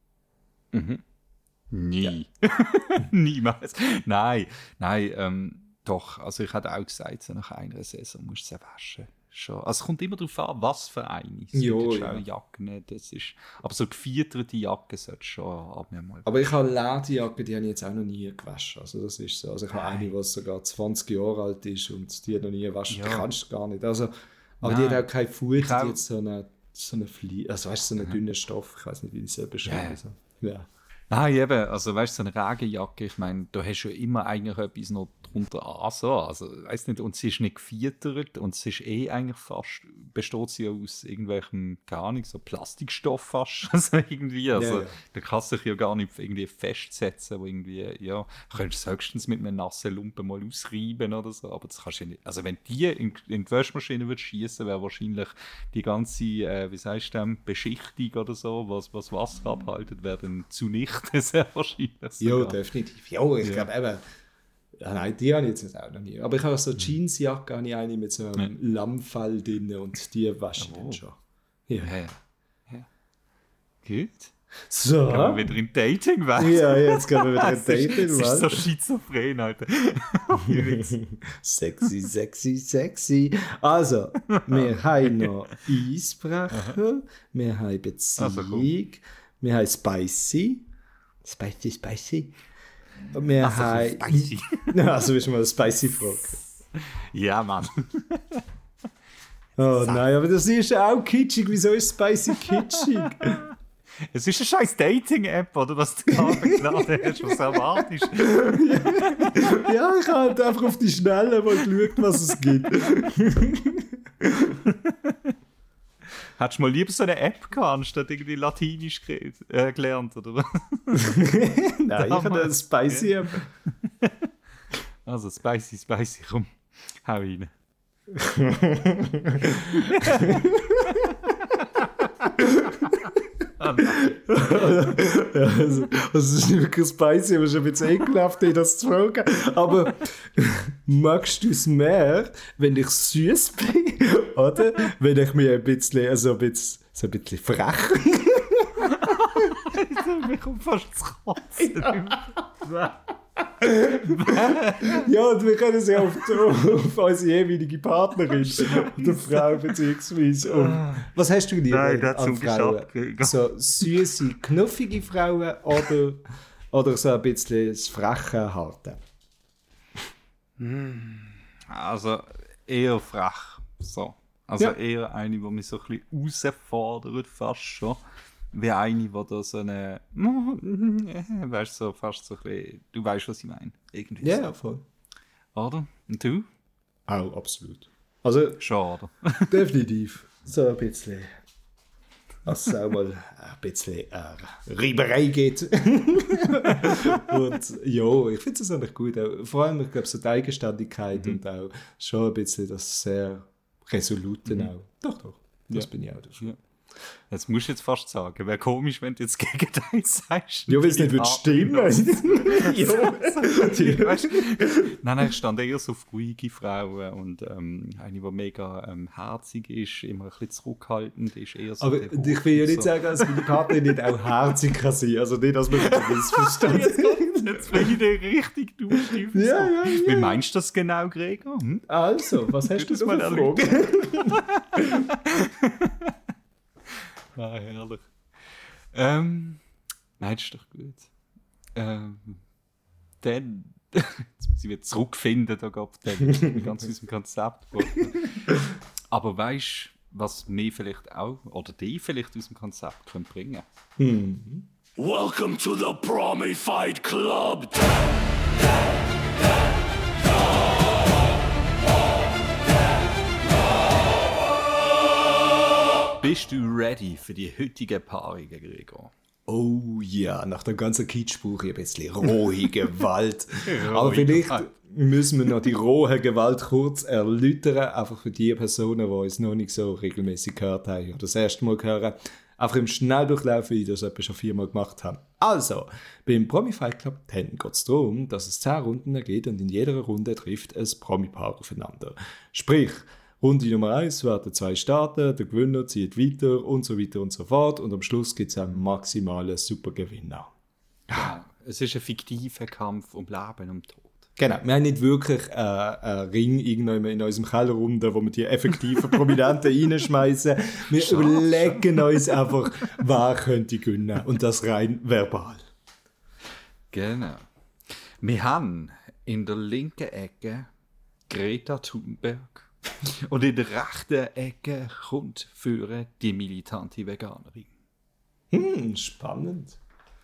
Nie. Niemals. Nein, nein, ähm, doch. Also ich hatte auch gesagt, so nach einer Saison musst du sie waschen. Schon. Also es kommt immer darauf an, was für eine. Es Jo, gibt ja. auch Jacken, das ist... Aber so gefiederte Jacken solltest du schon ab mir mal... Aber ich habe Lederjacke, die habe ich jetzt auch noch nie gewaschen. Also das ist so. Also ich habe Nein. eine, die sogar zwanzig Jahre alt ist und die noch nie gewaschen. Ja. Die kannst du gar nicht. Also, aber Nein. die hat auch keine Futter, Ich die auch. hat so eine, so eine Flie also weißt du, so einen dünnen Stoff. Ich weiß nicht, wie ich es beschreiben Ja. soll. Ja. Nein, eben, also weißt du, so eine Regenjacke, ich meine, da hast du ja immer eigentlich etwas noch drunter an, so, also, weißt nicht, und sie ist nicht gefiedert und sie ist eh eigentlich fast, besteht sie ja aus irgendwelchem, gar Ahnung, so Plastikstoff fast, also irgendwie, also, Ja, ja. da kannst du dich ja gar nicht irgendwie festsetzen, wo irgendwie, ja, du könntest es höchstens mit einem nassen Lumpen mal ausreiben oder so, aber das kannst du ja nicht, also wenn die in, in die Waschmaschine würdest schießen, wäre wahrscheinlich die ganze, äh, wie sagst du, dem, Beschichtung oder so, was, was Wasser abhaltet, wäre dann zunichte, sehr wahrscheinlich Ja, sogar. definitiv. Ja, ich Ja. glaube eben. Ja, nein, die habe ich jetzt auch noch nie. Aber ich habe so eine Jeansjacke, habe ich eine mit so einem Lammfell drin und die wasche ich Oh. dann schon. Ja. Ja, ja. ja. Gut. So. Gehen wir wieder in Dating, weißt du? Ja, jetzt gehen wir wieder in Es ist- Dating, Es ist so was? schizophren, Alter. Sexy, sexy, sexy. Also, wir haben noch Eisbrecher, wir haben Beziehung, Also, komm. wir haben Spicy. Spicy, Spicy. Und wir Also, haben... spicy. Ja, also willst du mal eine Spicy-Frage? Ja, Mann. Oh nein, aber das ist ja auch kitschig. Wieso ist Spicy kitschig? Es ist eine scheiß Dating-App, oder? Was du gerade geladen hast, was erwartest. Ja, ich habe halt einfach auf die Schnelle mal geschaut, was es gibt. Hättest du mal lieber so eine App gehabt, anstatt irgendwie Latinisch ge äh, gelernt, oder was? Nein, ich habe eine Spicy App. Also, spicy, spicy, komm. Hau rein. Ah, nein. Ja, also, also es ist nicht wirklich spicy, aber es ist ein bisschen ekelhaft, dich das zu fragen. Aber magst du es mehr, wenn ich süß bin? Oder wenn ich mich ein bisschen, also ein bisschen, so ein bisschen frech? Mir kommt fast das Kotzen. Ja, und wir können es ja auf, auf unsere jeweilige Partnerin oder Frau beziehungsweise um. Was hast du lieber Nein, das an zum Frauen? Geschäft. So süße, knuffige Frauen oder, oder so ein bisschen das freche Halten? Also eher frech. So. Also Ja. eher eine, die mich so ein bisschen herausfordert, fast schon. Wie eine, die da so eine. Weißt du, so fast so ein bisschen. Du weißt, was ich meine. Irgendwie Ja, so. ja, voll. Oder? Und du? Auch, absolut. Also, Schon, oder? definitiv. So ein bisschen. Dass es auch mal ein bisschen äh, Reiberei geht. Und ja, ich finde es eigentlich gut. Auch, vor allem, ich glaube, so die Eigenständigkeit Mhm. und auch schon ein bisschen das sehr Resolute Mhm. auch. Doch, doch. Das Ja. bin ich auch dafür. Ja. Das musst du jetzt fast sagen. Wäre komisch, wenn du jetzt Gegenteil sagst. Ja, weil es nicht wird stimmen. ja. Weißt du? Nein, nein, ich stand eher so auf ruhige Frauen und ähm, eine, die mega ähm, herzig ist, immer ein bisschen zurückhaltend ist, eher so Aber devot ich will ja und nicht so. sagen, dass meine Partnerin nicht auch herzig kann sein. Also nicht, dass man das missversteht. Jetzt kommt's, jetzt bin ich dir richtig durchstiefel. Ja, ja, ja. Wie meinst du das genau, Gregor? Hm? Also, was hast du das da mal für Fragen? Ah, herrlich. Ähm, nein, das ist doch gut. Ähm, dann, jetzt muss ich wieder zurückfinden, da gab es ganz unserem Konzept. Aber weißt du, was mir vielleicht auch, oder die vielleicht aus dem Konzept können bringen? Hm. Welcome to the Promi Fight Club. Bist du ready für die heutige Paarung, Gregor? Oh ja, nach der ganzen Kitschbuch ein bisschen rohe Gewalt. Aber vielleicht müssen wir noch die rohe Gewalt kurz erläutern, einfach für die Personen, die uns noch nicht so regelmäßig gehört haben oder das erste Mal hören. Einfach im Schnelldurchlauf, wie ich das etwa schon viermal gemacht habe. Also, beim Promi Fight Club geht es darum, dass es zehn Runden geht und in jeder Runde trifft ein Promi-Paar aufeinander. Sprich, Runde Nummer eins werden zwei starten, der Gewinner zieht weiter und so weiter und so fort und am Schluss gibt es einen maximalen Supergewinner. Ja, es ist ein fiktiver Kampf um Leben und Tod. Genau, wir haben nicht wirklich äh, einen Ring irgendwann in unserem Keller runter, wo wir die effektiven Prominenten reinschmeißen. Wir Schade. überlegen uns einfach, wer könnte gewinnen und das rein verbal. Genau. Wir haben in der linken Ecke Greta Thunberg. Und in der rechten Ecke kommt führen die militante Veganerin. Hm, spannend.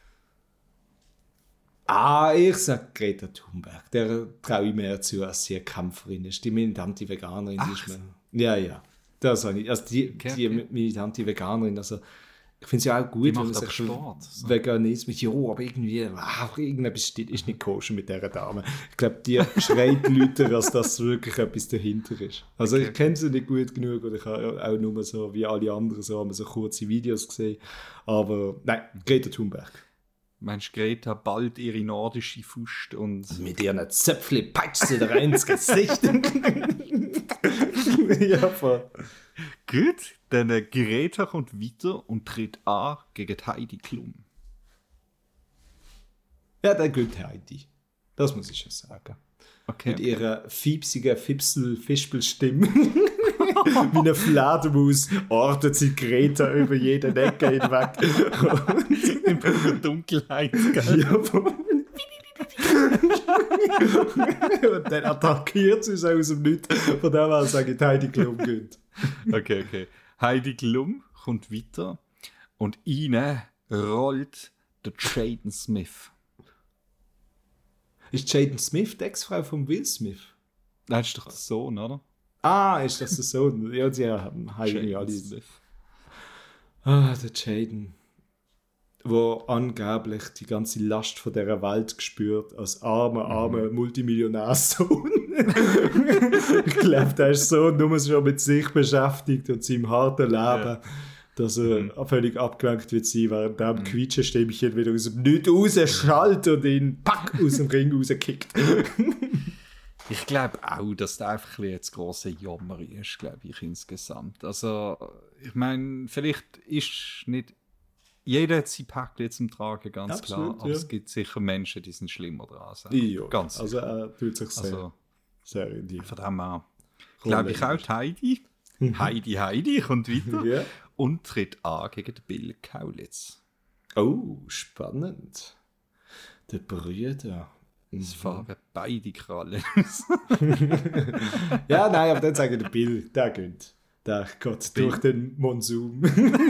Ah, ich sag Greta Thunberg. Der traue ich mehr zu, als sie eine Kämpferin ist. Die militante Veganerin Ach. ist mir. Ja, ja. Das habe ich. Also die, Okay, die okay. militante Veganerin, also ich finde es ja auch gut, Die wenn man macht sich aber schon Sport, so. Veganismus, ja, aber irgendwie, ah, irgendetwas steht, ist nicht koscher mit dieser Dame. Ich glaube, die schreit Leute, als dass wirklich etwas dahinter ist. Also Okay. ich kenne sie nicht gut genug oder ich habe auch nur so, wie alle anderen, so, haben wir so kurze Videos gesehen. Aber nein, Greta Thunberg. Meinst du, Greta bald ihre nordische Faust und... Mit ihren Zöpfchen peitscht sie da rein ins Gesicht. Ja, voll. Gut, dann äh, Greta kommt weiter und tritt an gegen Heidi Klum. Ja, der gute Heidi. Das muss ich schon sagen. Okay. Mit ihrer fiepsigen Fipsel-Fispel-Stimme. Wie eine Fledermaus ortet sie Greta über jede Ecke hinweg. In der Dunkelheit. Gell? Ja, voll. Und dann attackiert sie so aus dem Nichts. Von dem her sage ich, Heidi Klum geht. Okay, okay. Heidi Klum kommt weiter und rein rollt der Jaden Smith. Ist Jaden Smith die Ex-Frau von Will Smith? Das ist doch der Sohn, oder? Ah, ist das der Sohn? Ja, sie haben irgendwie alle. Ah, der Jaden. Wo angeblich die ganze Last von dieser Welt gespürt, als armer, armer Multimillionärsohn. Ich glaube, der ist so nur schon mit sich beschäftigt und seinem harten Leben, Ja. dass er mhm. völlig abgelenkt wird sein, während der mhm. Quietschestimmchen wieder aus dem Nichts rausschallt und ihn pack aus dem Ring rauskickt. Ich glaube auch, dass das einfach ein bisschen das grosse Jammer ist, glaube ich, insgesamt. Also, ich meine, vielleicht ist nicht jeder hat sein Päckchen jetzt im Tragen, ganz Absolut, klar. Aber ja. es gibt sicher Menschen, die sind schlimmer dran. Also, Ja, ganz also er tut sich sehr, Also, sehr in die von dem her glaube ich auch die Heidi. Heidi, Heidi kommt weiter Ja. und tritt an gegen den Bill Kaulitz. Oh, spannend. Der Brüder. Es fahren beide Krallen. Ja, nein, aber dann sage ich der Bill, der gönnt. Der geht Bill. durch den Monsum.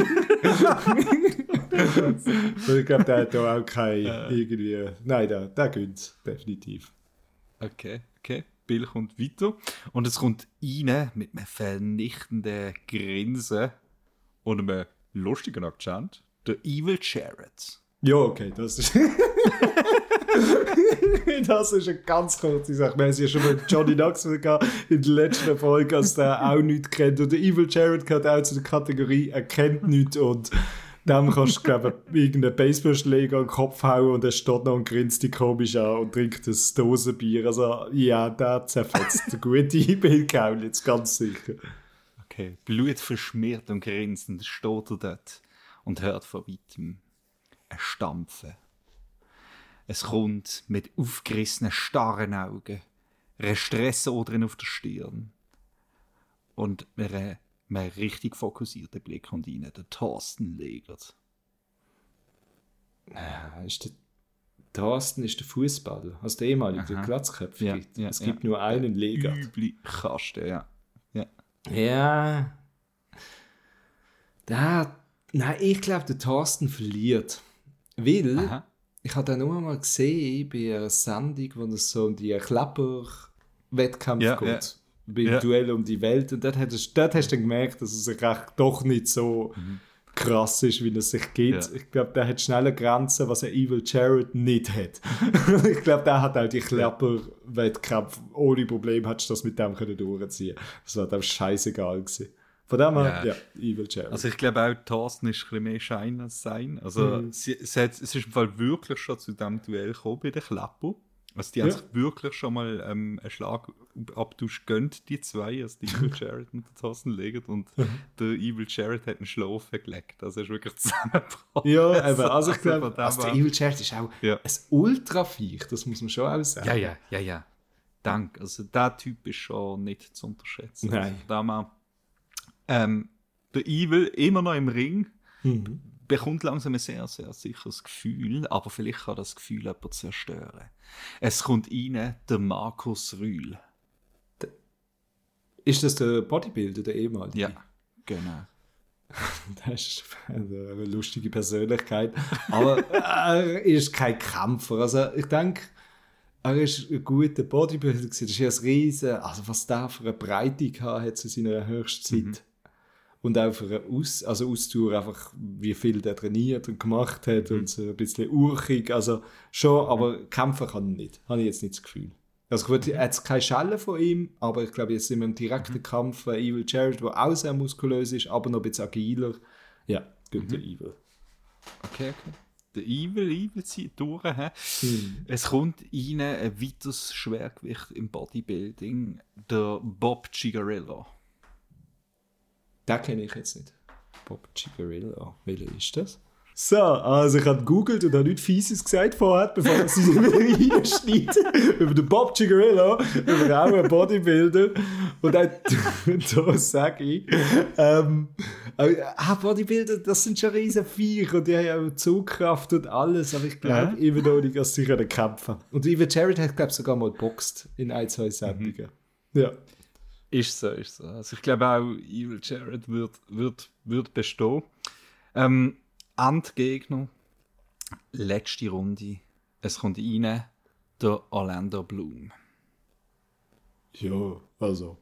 Ich glaube, der hat da auch kein irgendwie. Nein, der, der gönnt definitiv. Okay, okay. Bill kommt weiter. Und es kommt rein mit einem vernichtenden Grinsen und einem lustigen Akzent. Der Evil Jared. Ja, okay, das ist. Das ist eine ganz kurze Sache. Wir haben es ja schon mit Johnny Knoxville gehabt in der letzten Folge, dass der auch nichts kennt. Und der Evil Jared gehört auch zu der Kategorie, er kennt nichts und dem kannst du, glaube ich, irgendeinen Baseballschläger an den Kopf hauen und er steht noch und grinst dich komisch an und trinkt ein Dosenbier. Also, ja, der zerfetzt der gute Bill Kaulitz, ganz sicher. Okay, blutverschmiert und grinsend steht er dort und hört von weitem ein Stampfen. Es kommt mit aufgerissenen, starren Augen, einer Stressodern auf der Stirn und einem, einem richtig fokussierten Blick kommt rein, der Thorsten Legert. Ja, ist der Thorsten ist der Fußballer, also der ehemalige, der Aha. Glatzköpfe Ja, gibt. ja, Es gibt ja. nur einen Legert. Üble Kasten, ja. ja. Ja. Der, nein, ich glaube, der Thorsten verliert. Weil, Aha. ich habe den nur mal gesehen bei einer Sendung, wo es so um die Klepper-Wettkampf Ja, geht. ja. Beim Ja. Duell um die Welt. Und dort hast, du, dort hast du dann gemerkt, dass er sich echt doch nicht so krass ist, wie es sich gibt. Ja. Ich glaube, der hat schnelle Grenzen, was ein Evil Jared nicht hat. Ich glaube, der hat auch die Klepper-Wettkämpfe ohne Probleme, hättest du das mit dem können durchziehen. Das war dem scheißegal gewesen. Von dem her, Ja. ja, Evil Jared. Also ich glaube auch, Thorsten ist ein bisschen mehr Schein als Sein. Also Mhm. sie, es, hat, es ist im Fall wirklich schon zu diesem Duell gekommen bei den Klepper. Also die haben Ja. sich wirklich schon mal ähm, einen Schlag Abtausch gönnt, die zwei, also die Evil Jared und der Thorsten legen. Und der Evil Jared hat einen Schlafen gelegt. Also er ist wirklich zusammengebrochen. ja, eben, also ich von glaube, dem also der her- Evil Jared ist auch Ja. ein Ultra-Viech, das muss man schon auch sagen. Ja, ja, ja, ja. Danke. Also der Typ ist schon nicht zu unterschätzen. Nein. Also, von dem her, ähm, der Evil immer noch im Ring. Mhm. Bekommt langsam ein sehr, sehr sicheres Gefühl, aber vielleicht kann das Gefühl jemand zerstören. Es kommt rein der Markus Rühl. Ist das der Bodybuilder, der ehemalige? Ja, genau. Das ist eine lustige Persönlichkeit. Aber er ist kein Kämpfer. Also ich denke, er ist ein guter Bodybuilder gewesen. Das ist ja ein Riesen, also was der für eine Breite gehabt hat zu seiner Höchstzeit. Mhm. Und auch für eine Aus, also Ausdauer, einfach wie viel der trainiert und gemacht hat Mhm. und so ein bisschen urchig. Also schon, aber kämpfen kann er nicht. Habe ich jetzt nicht das Gefühl. Also ich würde jetzt keine Schelle von ihm, aber ich glaube, jetzt sind wir im direkten Kampf äh, Evil Jared, der auch sehr muskulös ist, aber noch ein bisschen agiler. Ja, gut, der Evil. Okay, okay. Der Evil, Evil zieht durch. He? Mhm. Es kommt rein ein weiteres Schwergewicht im Bodybuilding, der Bob Cigarillo. Den kenne ich jetzt nicht. Bob Cigarillo. Welcher ist das? So, also ich habe gegoogelt und habe nichts Fieses gesagt vorher, bevor ich sie wieder reinschneide. Über den Bob Cigarillo, über auch einen Bodybuilder. Und auch, da sage ich, ähm, ah, Bodybuilder, das sind schon riesen Viecher und die haben auch Zugkraft und alles, aber ich glaube Ja. immer noch nicht, dass sie können kämpfen. Und Evil Jared hat, glaube ich, sogar mal geboxt in ein, zwei Sendungen. Ja. Ist so, ist so. Also ich glaube auch, Evil Jared wird, wird, wird bestehen. Ähm, Endgegner, letzte Runde. Es kommt rein der Orlando Bloom. Ja, also.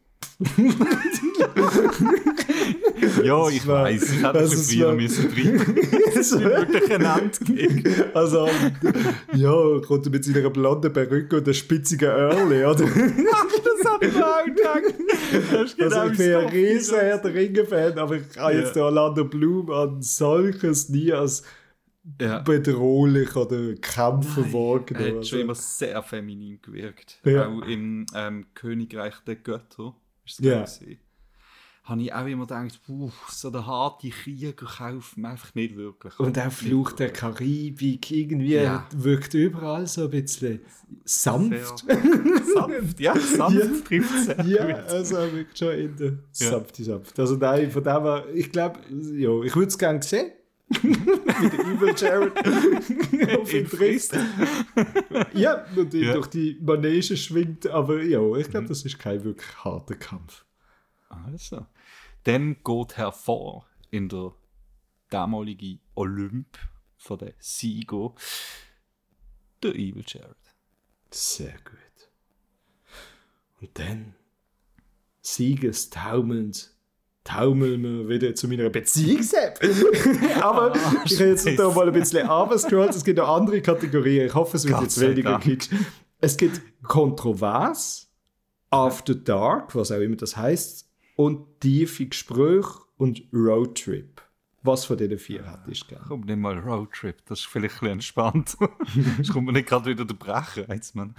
Ja, ich war- weiß, ich hätte das es ist wieder war- müssen treiben. Das ist wirklich ein Endgegner. Also, ja, kommt er mit seiner blonden Perücke und der spitzigen Early, oder? Das habe ich mir auch gedacht. Das ist genau Also, ich bin ein das riesen Herr der Ringe-Fan, aber ich habe Ja. jetzt den Orlando Bloom an solches nie als Ja. bedrohlich oder Kämpfer wahrgenommen. Er hat schon Also, immer sehr feminin gewirkt. Ja. Auch im ähm, Königreich der Götter ist es Ja. gewesen. Habe ich auch immer gedacht, puh, so der harte Krieger kauft man einfach nicht wirklich. und auch Nicht Fluch der wirklich. Karibik, irgendwie Ja. wirkt überall so ein bisschen sanft. Sehr sanft, ja, sanft Ja. trifft es sehr Ja, gut. also wirklich schon in der Ja. sanfte sanft. Also nein, von dem her, ich glaube, ja, ich würde es gerne sehen. Mit der Evil Jared auf In ihn trifft. Ja, und ihn Ja. durch die Manege schwingt, aber ja, ich glaube, das ist kein wirklich harter Kampf. Also. Dann geht hervor in der damaligen Olymp von der Sieger der Evil Jared. Sehr gut. Und dann siegestaumelnd taumeln wir wieder zu meiner Beziehungs-App. Aber ich habe jetzt da mal ein bisschen runtergescrollt. Es gibt noch andere Kategorien. Ich hoffe, es wird Gott jetzt sei weniger Dank. kitsch. Es gibt Kontrovers, After Dark, was auch immer das heißt, und tiefe Gespräche und Roadtrip. Was von diesen vier hättest du gerne? Komm, nimm mal Roadtrip, das ist vielleicht ein bisschen entspannt. Ich komme nicht gerade wieder den Brecher, jetzt, Mann.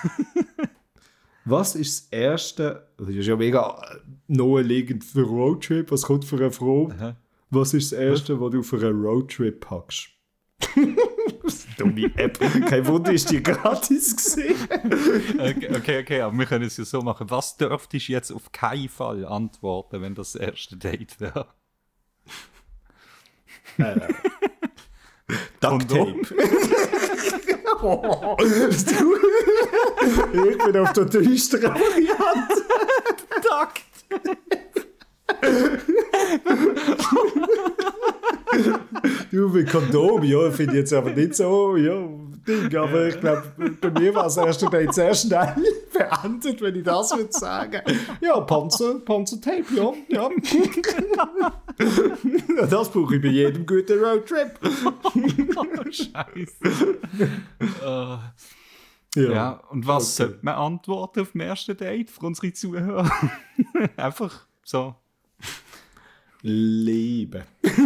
Was ist das Erste, das ist ja mega naheliegend für Roadtrip, was kommt für eine Frage? Aha. Was ist das Erste, was du für einen Roadtrip packst? Dumme App. Kein Wunder, ist die gratis gesehen. Okay, okay, okay, aber wir können es ja so machen. Was dürftest du jetzt auf keinen Fall antworten, wenn das erste Date wäre? Äh, Duct Kondom? Tape. Oh, du, ich bin auf der düsteren Variante. Takt! Du, mit Kondom, ja, finde ich jetzt aber nicht so, ja, Ding, aber ich glaube, bei mir war das erste Date sehr schnell beendet, wenn ich das würde sagen. Ja, Panzer, Panzertape, ja, ja. Das brauche ich bei jedem guten Roadtrip. Oh, Scheiße. uh, ja. ja, und was okay. sollte man antworten auf dem ersten Date für unsere Zuhörer? Einfach so. Liebe.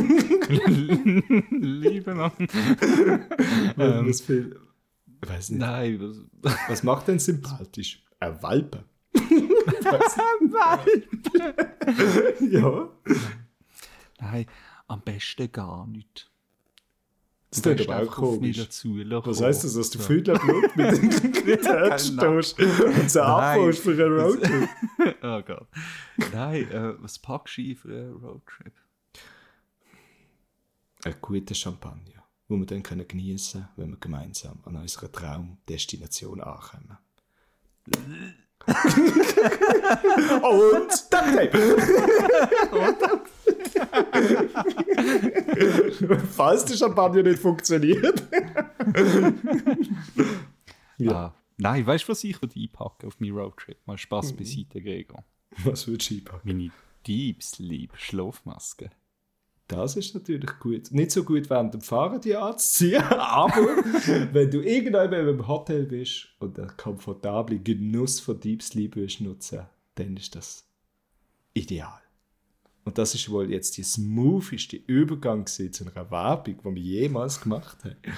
Liebe, Mann. ähm, was viel, ich weiß nicht. Nein. Was, was macht denn sympathisch? Ein Walpe. Ein Walpe? Ja. Nein, am besten gar nicht. Das ist aber auch komisch. Dazu, was heisst das, dass du viel Blut mit den Herzen stehst und so abholst für einen Roadtrip? Oh Gott. Nein, äh, was packst du für einen Roadtrip? Ein guter Champagner, den wir dann können geniessen können, wenn wir gemeinsam an unserer Traumdestination ankommen. Und Ducktape! Falls der Champagner nicht funktioniert. Ja. Ah, nein, weißt du, was ich würde einpacken auf meinen Roadtrip? Mal Spaß mhm. beiseite, Gregor. Was würdest du einpacken? Meine Diebslieb Schlafmaske. Das ist natürlich gut. Nicht so gut während dem Fahren die anzuziehen, aber wenn du irgendwann im Hotel bist und einen komfortablen Genuss von Deep Sleep willst nutzen, dann ist das ideal. Und das ist wohl jetzt die smootheste Übergang zu einer Werbung, die wir jemals gemacht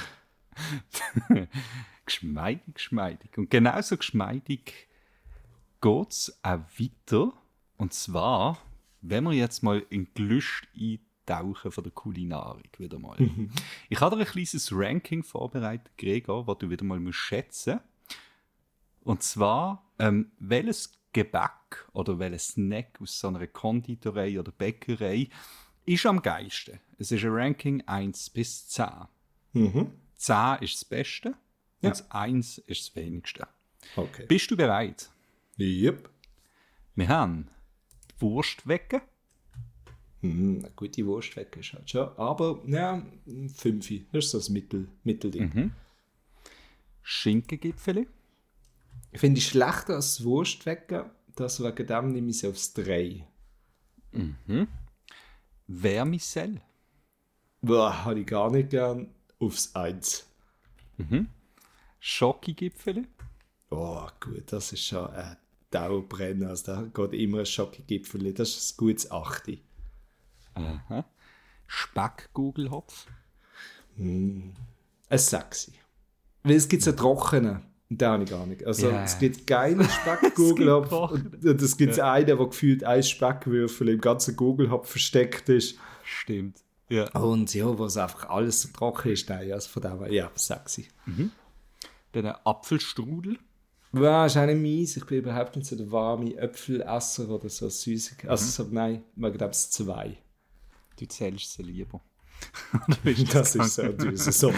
haben. Geschmeidig, geschmeidig. Und genauso geschmeidig geht es auch weiter. Und zwar, wenn wir jetzt mal in Gelüst eintauchen von der Kulinarik wieder mal. Mhm. Ich habe dir ein kleines Ranking vorbereitet, Gregor, das du wieder mal musst schätzen musst. Und zwar, ähm, welches Gebäck oder welches Snack aus so einer Konditorei oder Bäckerei ist am geilsten? Es ist ein Ranking eins bis zehn. Mhm. zehn ist das Beste und ja. das eins ist das wenigste. Okay. Bist du bereit? Yep. Wir haben Wurstwecke. Mhm, eine gute Wurstwecke ist halt schon. Aber, ja, fünf. Das ist so das Mittel, Mittelding. Mhm. Schinkengipfeli. Ich finde es schlechter als das Wurstwecken. Das wegen dem nehme ich es aufs drei. Mhm. Vermicelle. Boah, habe ich gar nicht gern. Aufs eins. Mhm. Schokogipfeli. Oh, gut, das ist schon ein Dauerbrenner. Also da geht immer ein Schokogipfeli. Das ist ein gutes acht. Aha. Speckgugelhopf. Mm. Ein sechs. Weil es gibt so trockene. Den habe ich gar nicht. Also yeah. Es gibt geile Speckgugelhopf und es gibt ja. einen, der gefühlt ein Speckwürfel im ganzen Gugelhopf versteckt ist. Stimmt. Ja. Und ja, wo es einfach alles so trocken ist. Nein, also von dem her, ja, sexy. Mhm. Dann ein Apfelstrudel. Ja, ist auch nicht mies. Ich bin überhaupt nicht so der warme Äpfelesser oder so süß. Also mhm. so, nein, man glaube es zwei. Du zählst sie lieber. das, das ist so, du bist so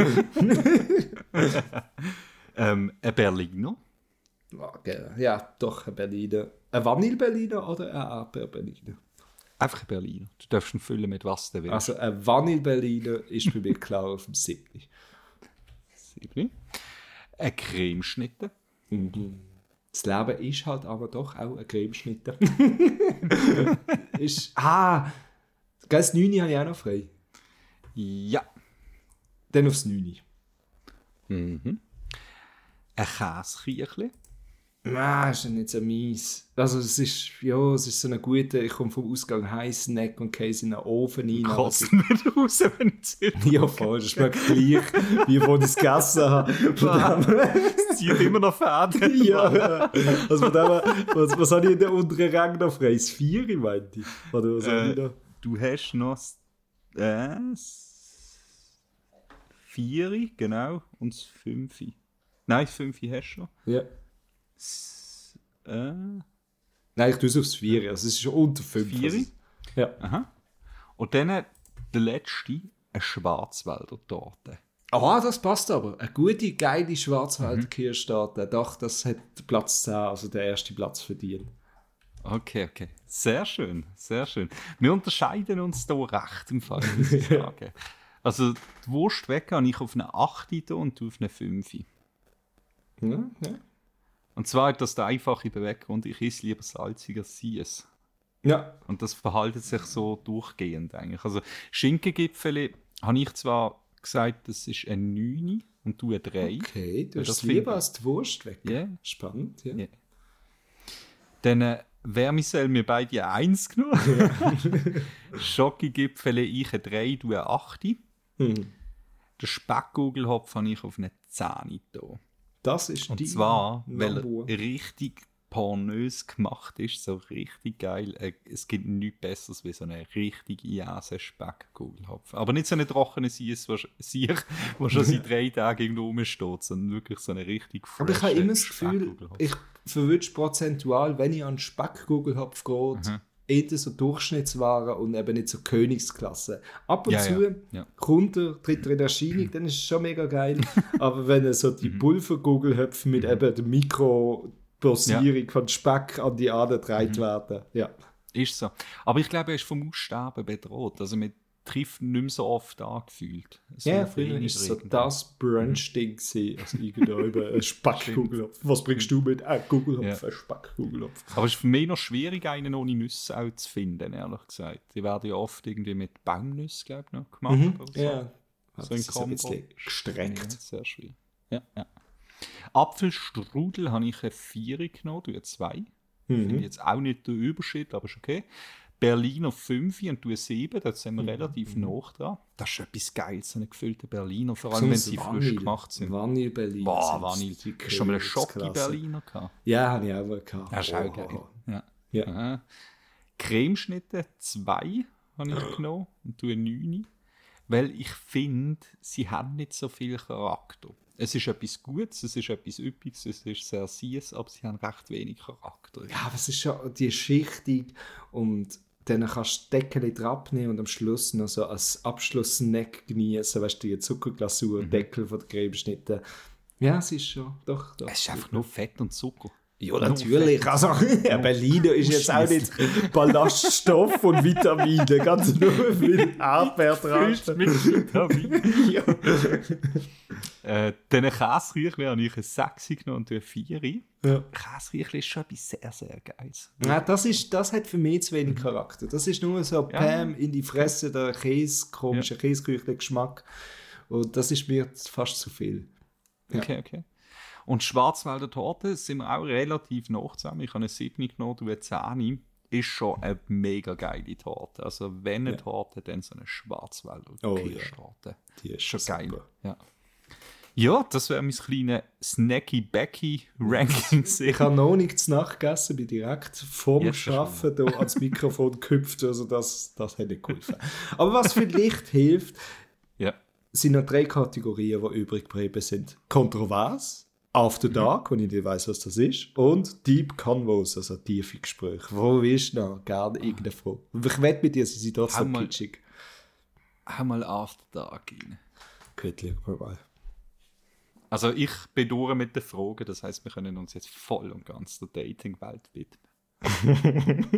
ähm, ein Berliner. Okay. Ja, doch, ein Berliner. Ein Vanille-Berliner oder ein Erdbeer-Berliner? Einfach ein Berliner. Du darfst ihn füllen mit was du willst. Also ein Vanille-Berliner ist für mich klar auf dem siebten. siebten. Ein Cremeschnitte. Mhm. Das Leben ist halt aber doch auch ein Cremeschnitte. ist, ah, das neun habe ich auch noch frei. Ja. Dann aufs neun. Mhm. Ein Käseküchli. Nein, ist ja nicht so mies. Also es ist, ja, es ist so eine gute, ich komme vom Ausgang heiß Snack und Käse in den Ofen rein. Kosten wieder raus, wenn ich es ja, voll, das schmeckt gleich, wie ich es gegessen habe. Es zieht immer noch Fäden. Ja, also von dem her, was, was habe ich in der unteren Rang noch frei? Das vier, meinte ich? Oder was äh, habe ich noch? Du hast noch äh, vier, genau, und das fünf. Nein, das fünf hast du noch. Ja. S- äh. Nein, ich tue es aufs vier, also es ist schon unter fünf. vier? Also, ja. Aha. Und dann der letzte, eine Schwarzwälder Torte. Ah, das passt aber. Eine gute, geile Schwarzwälder Kirschtorte. Mhm. Doch, das hat Platz zehn, also der erste Platz verdient. Okay, okay. Sehr schön, sehr schön. Wir unterscheiden uns da recht im Fall, muss ich sagen. Also die Wurst weg habe ich auf eine acht da und du auf eine fünf. Ja, ja. Und zwar hat das der einfache Beweggrund, ich esse lieber salziger als süß. Ja. Und das verhaltet sich so durchgehend eigentlich. Also Schinkengipfeli habe ich zwar gesagt, das ist ein neun und du ein drei. Okay, du hast das es lieber finde- als die Wurst weg. Ja. Spannend, ja. Ja. Dann äh, Vermicell mir beide eine eins genommen. Schokogipfeli ich ein drei, du ein acht. Hm. Den Speckgugelhopf habe ich auf eine zehn da. Das ist Und die zwar, weil Number. er richtig pornös gemacht ist, so richtig geil. Äh, Es gibt nichts Besseres wie so eine richtige Jase Speckkugelhopf. Aber nicht so eine trockene Siech, die schon seit drei Tagen irgendwo rumsteht, sondern wirklich so eine richtig frische Aber ich habe immer das Gefühl, Speckkugelhopf. ich verwünsche prozentual, wenn ich an Speckgugelhopf geht, Mhm. eher so Durchschnittsware und eben nicht so Königsklasse. Ab und Ja, zu ja, ja. kommt er, tritt er in Erscheinung, dann ist es schon mega geil. Aber wenn er so die Pulvergugelhöpfe mit eben der Mikrodosierung von Speck an die Ader getragen werden, ja. Ist so. Aber ich glaube, er ist vom Aussterben bedroht. Also man trifft ihn nicht mehr so oft angefühlt. So Ja, auf früher war weniger es so irgendwie. das Brunch-Ding gewesen. Also irgendwo über einen Speckkugelhopf. Was bringst du mit? Ein Kugelhopf, Ja. ein Speckkugelhopf. Aber es ist für mich noch schwierig, einen ohne Nüsse auch zu finden, ehrlich gesagt. Die werden ja oft irgendwie mit Baumnüssen, glaube ich, noch gemacht. Mhm. oder so. Ja, So das ein ist ein Kombo. bisschen Ja, gestreckt. sehr schwierig. Ja, ja. Apfelstrudel habe ich eine vier genommen, du eine zwei. Finde ich jetzt auch nicht der Überschied, aber ist okay. Berliner fünf und du eine sieben, da sind wir relativ nah dran. Das ist etwas Geiles, so eine gefüllte Berliner, vor allem wenn sie frisch gemacht sind. Vanille Berlin. Boah, Vanille. Hast du schon mal einen Schocki-Berliner gehabt? Ja, habe ich auch mal gehabt. Das ist auch Oh. geil. Ja. Ja. Aha. Cremeschnitte zwei habe ich genommen und du eine neun. Weil ich finde, sie haben nicht so viel Charakter. Es ist etwas Gutes, es ist etwas Üppiges, es ist sehr süß, aber sie haben recht wenig Charakter. Ja, aber es ist schon die Schichtung und dann kannst du die Deckel nicht abnehmen und am Schluss noch so als Abschlusssnack genießen, weißt du, die Zuckerglasur, Deckel von der Cremeschnitte. Ja, es ist schon, doch, doch. Es ist einfach nur Fett und Zucker. Ja, natürlich. Also, ein Berliner ist jetzt auch nicht Ballaststoff und Vitamine. Ganz nur viel Erdbeertraste. mit Vitamin. Ja. äh, dann Käserüchli habe ich eine sechs genommen und du eine vier. Ja. Käserüchli ist schon etwas sehr, sehr Geiles. Ja, das, ist, das hat für mich zu wenig Charakter. Das ist nur so Ja. Pam in die Fresse, der Käse, komischer Ja. Käseküchle-Geschmack. Und das ist mir fast zu viel. Ja. Okay, okay. Und Schwarzwälder Torte sind wir auch relativ nah zusammen. Ich habe eine sieben genommen, du eine zehn. Ist schon eine mega geile Torte. Also wenn eine Ja. Torte, dann so eine Schwarzwälder Oh, Kirschtorte. Die ist Schon super. geil. Ja. Ja, das wäre mein kleines Snacky-Backy-Ranking. Ich habe noch nichts nachgegessen, bin direkt vorm Jetzt schon. Arbeiten hier ans Mikrofon gehüpft. Also das, das hätte nicht geholfen. Aber was vielleicht hilft, Ja. sind noch drei Kategorien, die übrig geblieben sind. Kontrovers, After Dark, wo ich nicht weiss, was das ist, und Deep Convos, also tiefe Gespräche. Wo willst du noch? Gerne irgendeine Frage. Ich wette mit dir, sie sind Hau trotzdem mal- kitschig. Hau mal After Dark rein. Gut, schauen wir mal. Also ich bin durch mit den Fragen, das heisst, wir können uns jetzt voll und ganz der Dating-Welt widmen.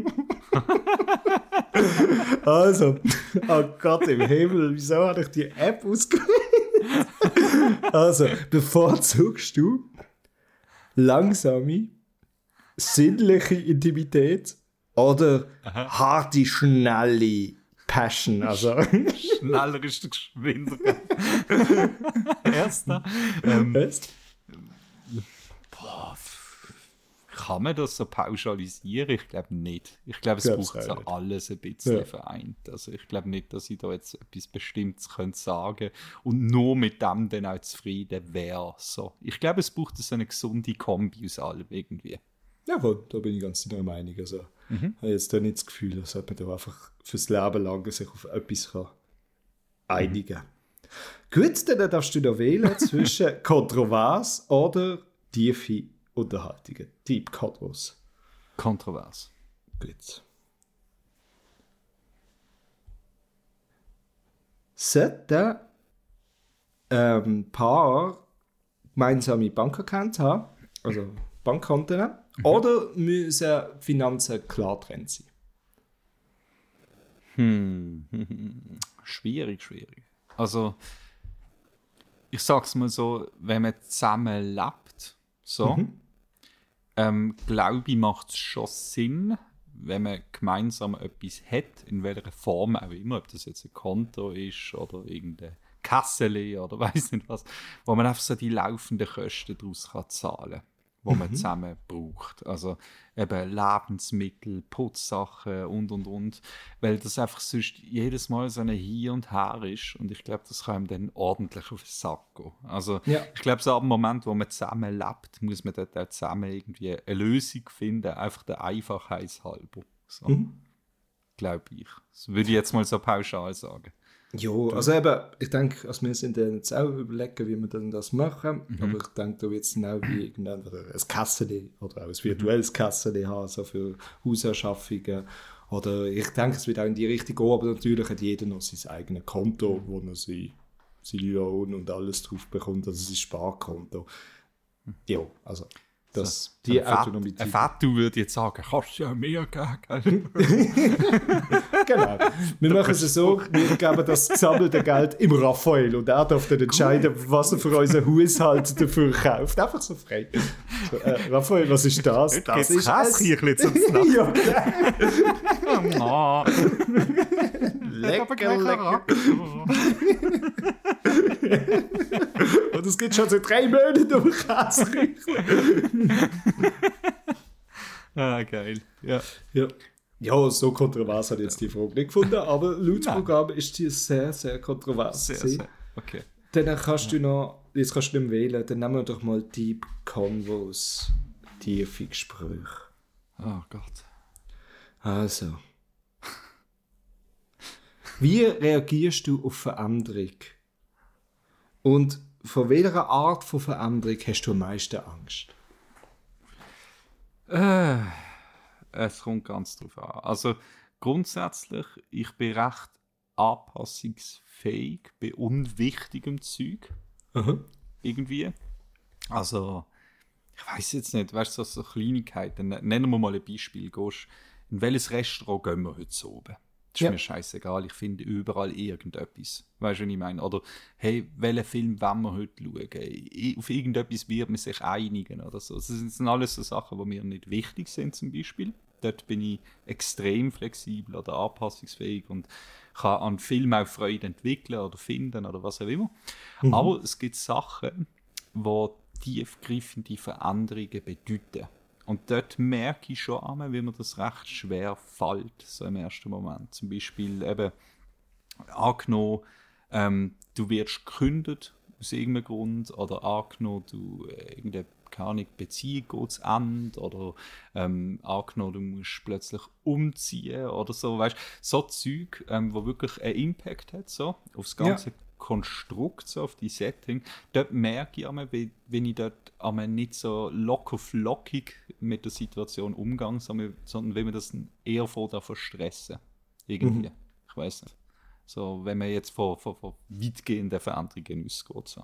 Also, oh Gott im Himmel, wieso habe ich die App ausgewählt? Also, bevorzugst du langsame, sinnliche Intimität oder harte, schnelle Passion? Also, Schneller ist der Geschwindigkeit. Erster. Ähm, weißt? boah, f- kann man das so pauschalisieren? Ich glaube nicht. Ich glaube, es Glaub's braucht auch so nicht. alles ein bisschen Ja. vereint. Also ich glaube nicht, dass ich da jetzt etwas Bestimmtes könnte sagen und nur mit dem dann auch zufrieden wäre. So. Ich glaube, es braucht so eine gesunde Kombi aus allem irgendwie. Jawohl, da bin ich ganz deiner Meinung. Also, ich habe jetzt da nicht das Gefühl, dass man da einfach fürs Leben lang sich auf etwas kann einigen kann. Gut, dann darfst du da wählen zwischen Kontrovers oder tiefe Unterhaltungen. Deep Convos. Kontrovers. Gut. Sollten ähm, Paar gemeinsame Bankaccounts haben, also Bankkonten, oder müssen Finanzen klar getrennt sein? Hm. Schwierig, schwierig. Also, ich sag's mal so, wenn man zusammen lebt, so, mhm. ähm, glaube ich, macht es schon Sinn, wenn man gemeinsam etwas hat, in welcher Form auch immer, ob das jetzt ein Konto ist oder irgendein Kassele oder weiß nicht was, wo man einfach so die laufenden Kosten daraus kann zahlen kann, die man mhm. zusammen braucht. Also eben Lebensmittel, Putzsachen und und und, weil das einfach sonst jedes Mal so ein Hin und Her ist und ich glaube, das kann einem dann ordentlich auf den Sack gehen. Also ja. ich glaube, so ab dem Moment, wo man zusammen lebt, muss man dort auch zusammen irgendwie eine Lösung finden, einfach der Einfachheit halber. So. Mhm. Glaube ich. Das würde ich jetzt mal so pauschal sagen. Ja, also eben, ich denke, also wir sind dann jetzt auch überlegen, wie wir dann das machen, mhm. aber ich denke, da wird es dann auch wie irgendwann ein Kasseli oder auch ein virtuelles Kasseli haben, so für Hauserschaffungen. Oder ich denke, es wird auch in die Richtung gehen, aber natürlich hat jeder noch sein eigenes Konto, wo er sein, sein Lohn und alles drauf bekommt, also sein Sparkonto. Ja, also das, so, die ein Autonomie. Ein Vater würde jetzt sagen, kannst du ja mehr geben. Genau. Wir machen es so, wir geben das gesammelte Geld im Raphael und er darf dann entscheiden, cool. was er für unseren Haushalt dafür kauft. Einfach so frei. So, äh, Raphael, was ist das? Heute das ist Käskirchli zum Snack. Ja, genau. Lecker, lecker. Und es geht schon seit drei Monaten um Käsekirchli. Ah, geil. Ja. Ja. Ja, so kontrovers habe ich jetzt die Frage nicht gefunden, aber laut Programm ist die sehr, sehr kontrovers. Sehr, sehr. Okay. Dann kannst ja. du noch, jetzt kannst du nicht wählen, dann nehmen wir doch mal Deep Convos, tiefe Gespräche. Oh Gott. Also. Wie reagierst du auf Veränderung? Und von welcher Art von Veränderung hast du am meisten Angst? Äh, es kommt ganz drauf an. Also grundsätzlich, ich bin recht anpassungsfähig bei unwichtigem Zeug. Uh-huh. Irgendwie. Also, ich weiß jetzt nicht, weißt du, so Kleinigkeiten. Nennen wir mal ein Beispiel. Gehst, in welches Restaurant gehen wir heute so oben? Das ist ja. mir scheißegal, ich finde überall irgendetwas. Weißt du, was ich meine? Oder, hey, welchen Film wollen wir heute schauen? Auf irgendetwas wird man sich einigen oder so. Das sind alles so Sachen, die mir nicht wichtig sind, zum Beispiel. Dort bin ich extrem flexibel oder anpassungsfähig und kann an Filmen auch Freude entwickeln oder finden oder was auch immer. Mhm. Aber es gibt Sachen, die tiefgreifende Veränderungen bedeuten. Und dort merke ich schon einmal, wie mir das recht schwer fällt, so im ersten Moment. Zum Beispiel eben, angenommen, ähm, du wirst gekündigt aus irgendeinem Grund oder angenommen, du äh, irgendeine keine Ahnung, Beziehung geht zu Ende oder ähm, angenommen, du musst plötzlich umziehen oder so, weißt du, so Zeug, ähm, wo wirklich einen Impact hat, so, auf das ganze ja. Konstrukt, so, auf die Setting, dort merke ich einmal, wie, wenn ich dort einmal nicht so locker flockig mit der Situation umgehe, sondern, sondern wenn man das eher vor davon stressen, irgendwie, mhm. ich weiß nicht, so, wenn man jetzt von, von, von weitgehenden Veränderungen ausgeht, so.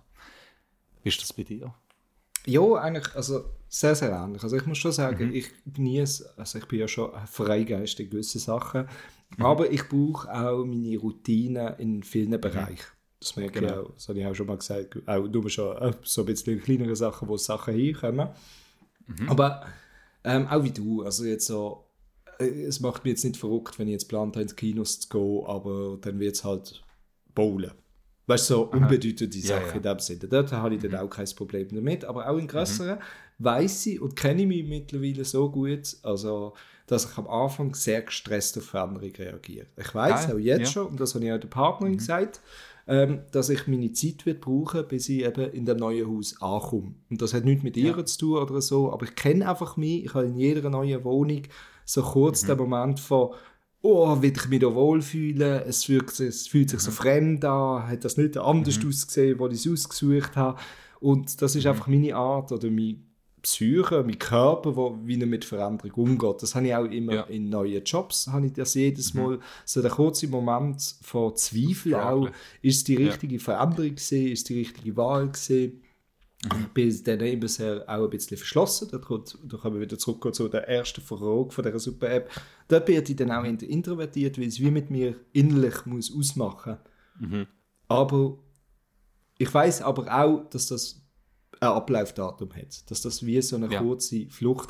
Wie ist das bei dir? Ja, eigentlich, also sehr, sehr ähnlich. Also ich muss schon sagen, mhm. ich genieße, also ich bin ja schon freigeistig in gewissen Sachen, mhm. aber ich brauche auch meine Routine in vielen Bereichen. Das merke genau. ich auch, das habe ich auch schon mal gesagt, auch nur schon so ein bisschen kleinere Sachen, wo Sachen hinkommen. Mhm. Aber ähm, auch wie du, also jetzt so, es macht mich jetzt nicht verrückt, wenn ich jetzt plante, ins Kinos zu gehen, aber dann wird es halt bowlen. Weißt du, so unbedeutende Sachen ja, ja. in dem Sinne. Dort habe ich dann mhm. auch kein Problem damit. Aber auch in grösseren mhm. weiss ich und kenne ich mich mittlerweile so gut, also, dass ich am Anfang sehr gestresst auf Veränderung reagiere. Ich weiss auch jetzt ja. schon, und das habe ich auch der Partnerin mhm. gesagt, ähm, dass ich meine Zeit wird brauchen, bis ich eben in dem neuen Haus ankomme. Und das hat nichts mit ihr ja. zu tun oder so, aber ich kenne einfach mich, ich habe in jeder neuen Wohnung so kurz mhm. den Moment von oh, will ich mich da wohlfühlen, es, wirkt, es fühlt sich mhm. so fremd an, hat das nicht anders mhm. ausgesehen, als ich es ausgesucht habe. Und das ist mhm. einfach meine Art oder meine Psyche, mein Körper, wo, wie er mit Veränderung umgeht. Das habe ich auch immer ja. in neuen Jobs, habe ich das jedes mhm. Mal. So der kurze Moment von Zweifel auch, ist es die richtige ja. Veränderung gewesen, ist es die richtige Wahl gewesen. Ich bin dann immer sehr auch ein bisschen verschlossen. Da, kommt, da kommen wir wieder zurück zu der ersten Frage von dieser Super-App. Da bin ich dann auch introvertiert, weil es wie mit mir innerlich muss ausmachen muss. Mhm. Aber ich weiss aber auch, dass das ein Ablaufdatum hat. Dass das wie so eine Ja. kurze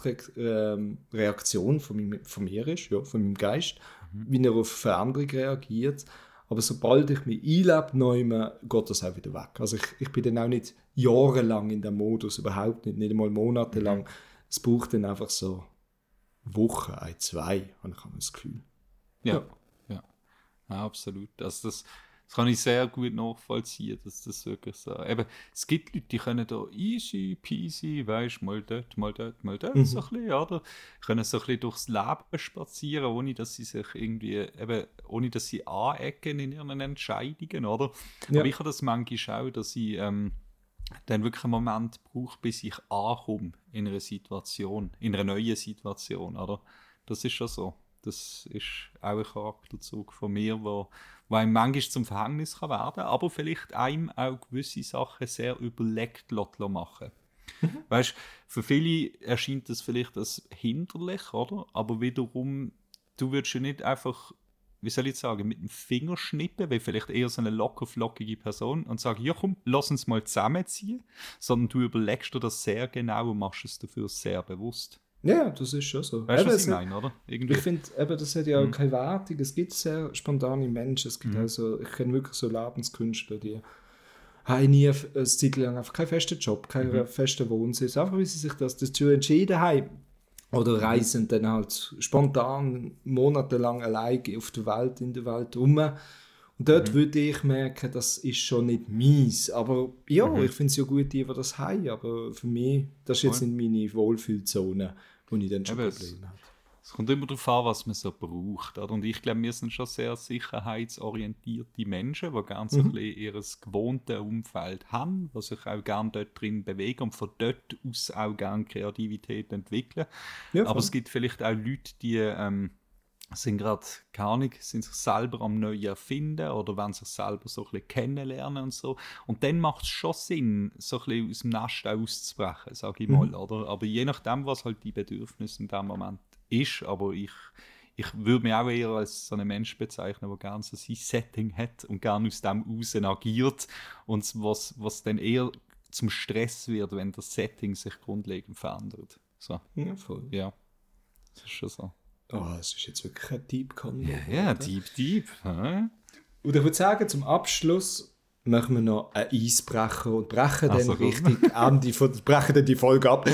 Fluchtreaktion von, meinem, von mir ist, ja, von meinem Geist, Mhm. wie er auf Veränderung reagiert. Aber sobald ich mich einlebe, neu, geht das auch wieder weg. Also ich, ich bin dann auch nicht jahrelang in dem Modus, überhaupt nicht, nicht einmal monatelang. Mhm. Es braucht dann einfach so Wochen, ein, zwei, habe ich das Gefühl. Ja, Ja. ja. ja absolut. Also das, das kann ich sehr gut nachvollziehen, dass das wirklich so. Eben, es gibt Leute, die können da easy peasy, weißt mal dort, mal dort, mal dort, Mhm. so ein bisschen, oder? Können so ein bisschen durchs Leben spazieren, ohne dass sie sich irgendwie, eben, ohne dass sie anecken in ihren Entscheidungen, oder? Ja. Aber ich habe das manchmal auch, dass ich ähm, dann wirklich einen Moment brauche, bis ich ankomme in einer Situation, in einer neuen Situation, oder? Das ist schon so. Das ist auch ein Charakterzug von mir, wo, wo einem manchmal zum Verhängnis kann werden, aber vielleicht einem auch gewisse Sachen sehr überlegt lassen machen. Mhm. Weißt, für viele erscheint das vielleicht als hinderlich, oder? Aber wiederum, du würdest ja nicht einfach, wie soll ich sagen, mit dem Finger schnippen, weil vielleicht eher so eine locker flockige Person und sagen, ja komm, lass uns mal zusammenziehen, sondern du überlegst dir das sehr genau und machst es dafür sehr bewusst. Ja, das ist schon so. Weißt du, Eben, was es ich hat- meine, oder? Irgendwie. Ich finde, eben, das hat ja auch Mhm. keine Wertung. Es gibt sehr spontane Menschen. Es gibt Mhm. also, ich kenne wirklich so Lebenskünstler, die haben nie eine Zeit lang einfach keinen festen Job, keinen Mhm. festen Wohnsitz. Einfach, weil sie sich das dazu entschieden haben. Oder reisen dann halt spontan monatelang allein auf der Welt, in der Welt rum. Und dort würde ich merken, das ist schon nicht mies. Aber ja, Mhm. ich finde es ja gut, die, die das haben. Aber für mich, das ist jetzt Voll. nicht meine Wohlfühlzone, wo ich dann schon Eben, es- Probleme habe. Es kommt immer darauf an, was man so braucht. Oder? Und ich glaube, wir sind schon sehr sicherheitsorientierte Menschen, die gerne so ein Mhm. bisschen ihr gewohntes Umfeld haben, die sich auch gerne dort drin bewegen und von dort aus auch gerne Kreativität entwickeln. Ja, Aber voll. es gibt vielleicht auch Leute, die ähm, sind gerade, keine Ahnung, sind sich selber am Neuen erfinden oder wollen sich selber so ein bisschen kennenlernen und so. Und dann macht es schon Sinn, so ein bisschen aus dem Nest auszubrechen, sage ich mal. Mhm. Oder? Aber je nachdem, was halt die Bedürfnisse in dem Moment ist, aber ich, ich würde mich auch eher als so einen Mensch bezeichnen, der gerne so sein Setting hat und gerne aus dem raus agiert und was, was dann eher zum Stress wird, wenn das Setting sich grundlegend verändert. So, Ja, voll. ja, das ist schon so. Oh, das ist jetzt wirklich ein Deep Convo. Ja, ja, deep, deep. Hä? Und ich würde sagen, zum Abschluss machen wir noch einen Eisbrecher und brechen Also dann gut. richtig Ende von, brechen dann die Folge ab.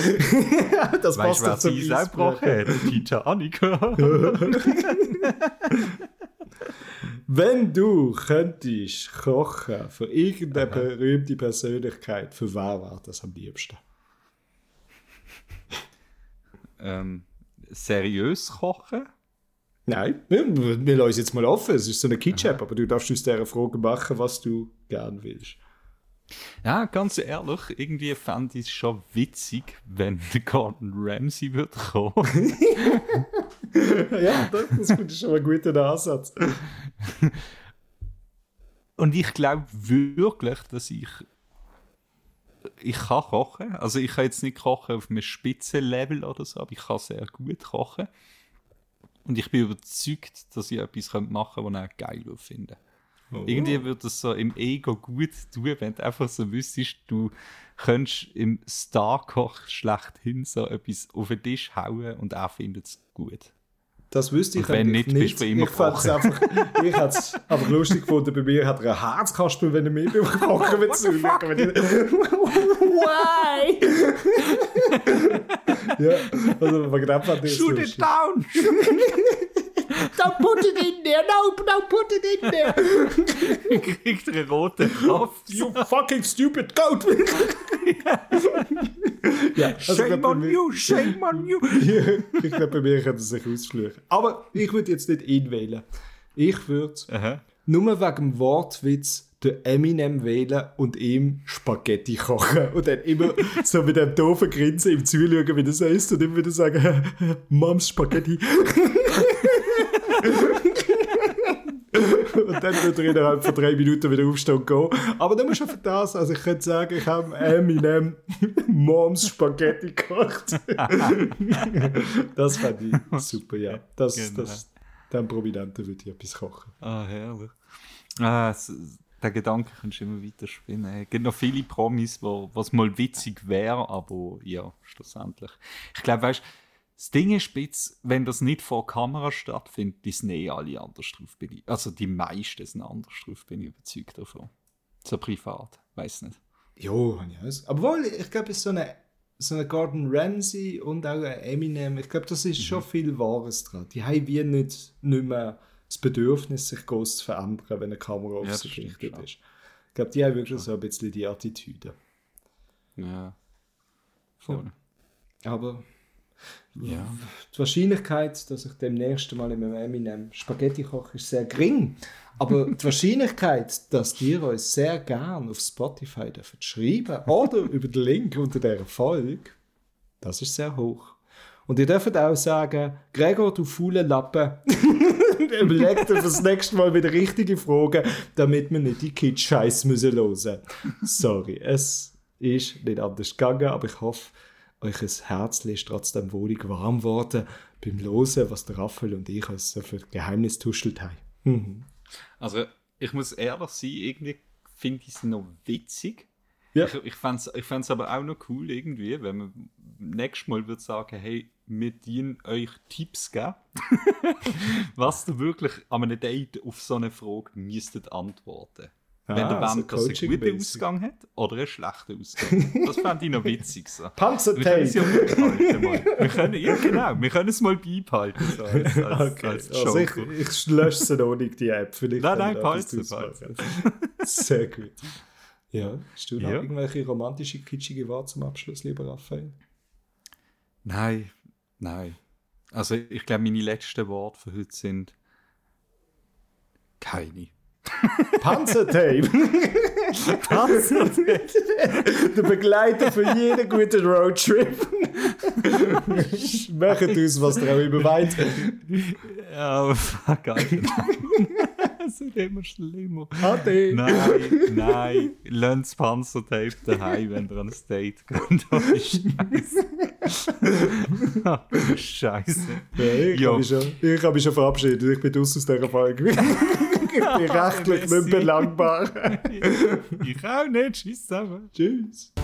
Das Weißt passt du, wer doch zum sie auch gebrochen Eisbrecher. hat? Titanic. Wenn du könntest kochen für irgendeine berühmte Persönlichkeit, für wer wäre das am liebsten? ähm, seriös kochen? Nein, wir, wir lassen uns jetzt mal offen. Es ist so eine Kitsch-App, aber du darfst aus dieser Frage machen, was du gern willst. Ja, ganz ehrlich, irgendwie fände ich es schon witzig, wenn der Gordon Ramsay würde kommen. Ja, das, das finde ich schon ein guter Ansatz. Und ich glaube wirklich, dass ich ich kann kochen. Also ich kann jetzt nicht kochen auf einem Spitzenlevel oder so, aber ich kann sehr gut kochen. Und ich bin überzeugt, dass ich etwas machen könnte, das ich geil finde. Oh. Irgendwie würde es so im Ego gut tun, wenn du einfach so wüsstest, du könntest im Star-Koch schlechthin so etwas auf den Tisch hauen und er findet es gut. Das wüsste ich Und wenn eigentlich nicht, bist du immer Ich fand es kochen. einfach, ich hätte es einfach lustig gefunden, bei mir hat er ein Herzkasper, wenn er mich beim Kochen will zuschauen. Why? Ja, also wegen dem fand ich es Shoot it lustig. down! Don't put it in there, no, don't put it in there. Kriegt er einen roten Kopf. You fucking stupid goat. Ja, also ich Shame glaub, bei on mir- you, shame on you. Ich glaube, bei mir könnte er sich ausflüchen. Aber ich würde jetzt nicht ihn wählen. Ich würde Aha. nur wegen dem Wortwitz den Eminem wählen und ihm Spaghetti kochen. Und dann immer so mit dem doofen Grinsen ihm zuschauen, wie das isst und immer wieder sagen, Moms Spaghetti. Und dann würde er innerhalb von drei Minuten wieder aufstehen und gehen. Aber nur schon für das. Also ich könnte sagen, ich habe Eminem Moms Spaghetti gekocht. Das fand ich super, ja. Das, Genau. das, dem Prominenten würde ich etwas kochen. Ah, herrlich. Ah, es, den Gedanken kannst du immer weiter spinnen. Es gibt noch viele Promis, wo was mal witzig wäre, aber ja, schlussendlich. Ich glaube, weißt, das Ding ist spitz, wenn das nicht vor der Kamera stattfindet, die sind eh alle anders drauf. Bin ich. Also die meisten sind anders drauf, bin ich überzeugt davon. So privat, weiß nicht. Jo, habe ich alles. Aber wohl, ich glaube, es ist so eine, so eine Gordon Ramsay und auch ein Eminem. Ich glaube, das ist mhm. schon viel Wahres dran. Die haben wie nicht, nicht mehr das Bedürfnis, sich groß zu verändern, wenn eine Kamera auf ja, sie gerichtet ist. Ich glaube, die haben wirklich so ein bisschen die Attitüde. Ja. Voll. Ja. Aber ja. die Wahrscheinlichkeit, dass ich demnächst mal in einem Eminem Spaghetti koche, ist sehr gering. Aber die Wahrscheinlichkeit, dass ihr uns sehr gerne auf Spotify dürft schreiben oder über den Link unter dieser Folge, das ist sehr hoch. Und ihr dürft auch sagen, Gregor, du faule Lappen, überleg dir fürs nächste Mal wieder richtige Fragen, damit wir nicht die Kitsch-Scheiß müssen hören. Sorry, es ist nicht anders gegangen, aber ich hoffe, euch ein Herzchen ist trotzdem wohlig warm geworden beim Hören, was der Raphael und ich uns so für Geheimnis tuschelt haben. Mhm. Also, ich muss ehrlich sein, irgendwie finde ich es noch witzig. Ja. Ich, ich fände es ich fänd's aber auch noch cool, irgendwie, wenn man nächstes Mal würde sagen, hey, wir dienen euch Tipps geben, was ihr wirklich an einem Date auf so eine Frage müsstet antworten. Ah, wenn ihr also wollt, dass es einen guten Ausgang hat oder einen schlechten Ausgang. Das fände ich noch witzig. So. Panzertape! Wir können es ja beibehalten mal. Wir können, ja, genau, wir können es mal beibehalten. So, als, als, Okay. als Also ich, ich lösche sie noch nicht, die App. Vielleicht nein, nein, können wir behalte etwas sie, draus behalte machen. Sehr gut. Ja, hast du noch Ja. irgendwelche romantische, kitschige Worte zum Abschluss, lieber Raphael? Nein, nein. Also ich glaube, meine letzten Worte für heute sind keine. Panzertape! Panzertape! Der Begleiter für jeden guten Roadtrip. Macht aus, was ihr auch immer meint. Ja, aber fuck, Alter. Das ist immer schlimmer. Ade! Nein, nein. Lasst das Panzertape daheim, wenn ihr an ein Date geht. Oh, Scheiße. Scheiße. Ja, ich Jo. habe mich, schon- ich hab mich schon verabschiedet. Ich bin aus aus dieser Folge. Ich bin rechtlich nicht belangbar. Ich auch nicht. Tschüss zusammen. Tschüss.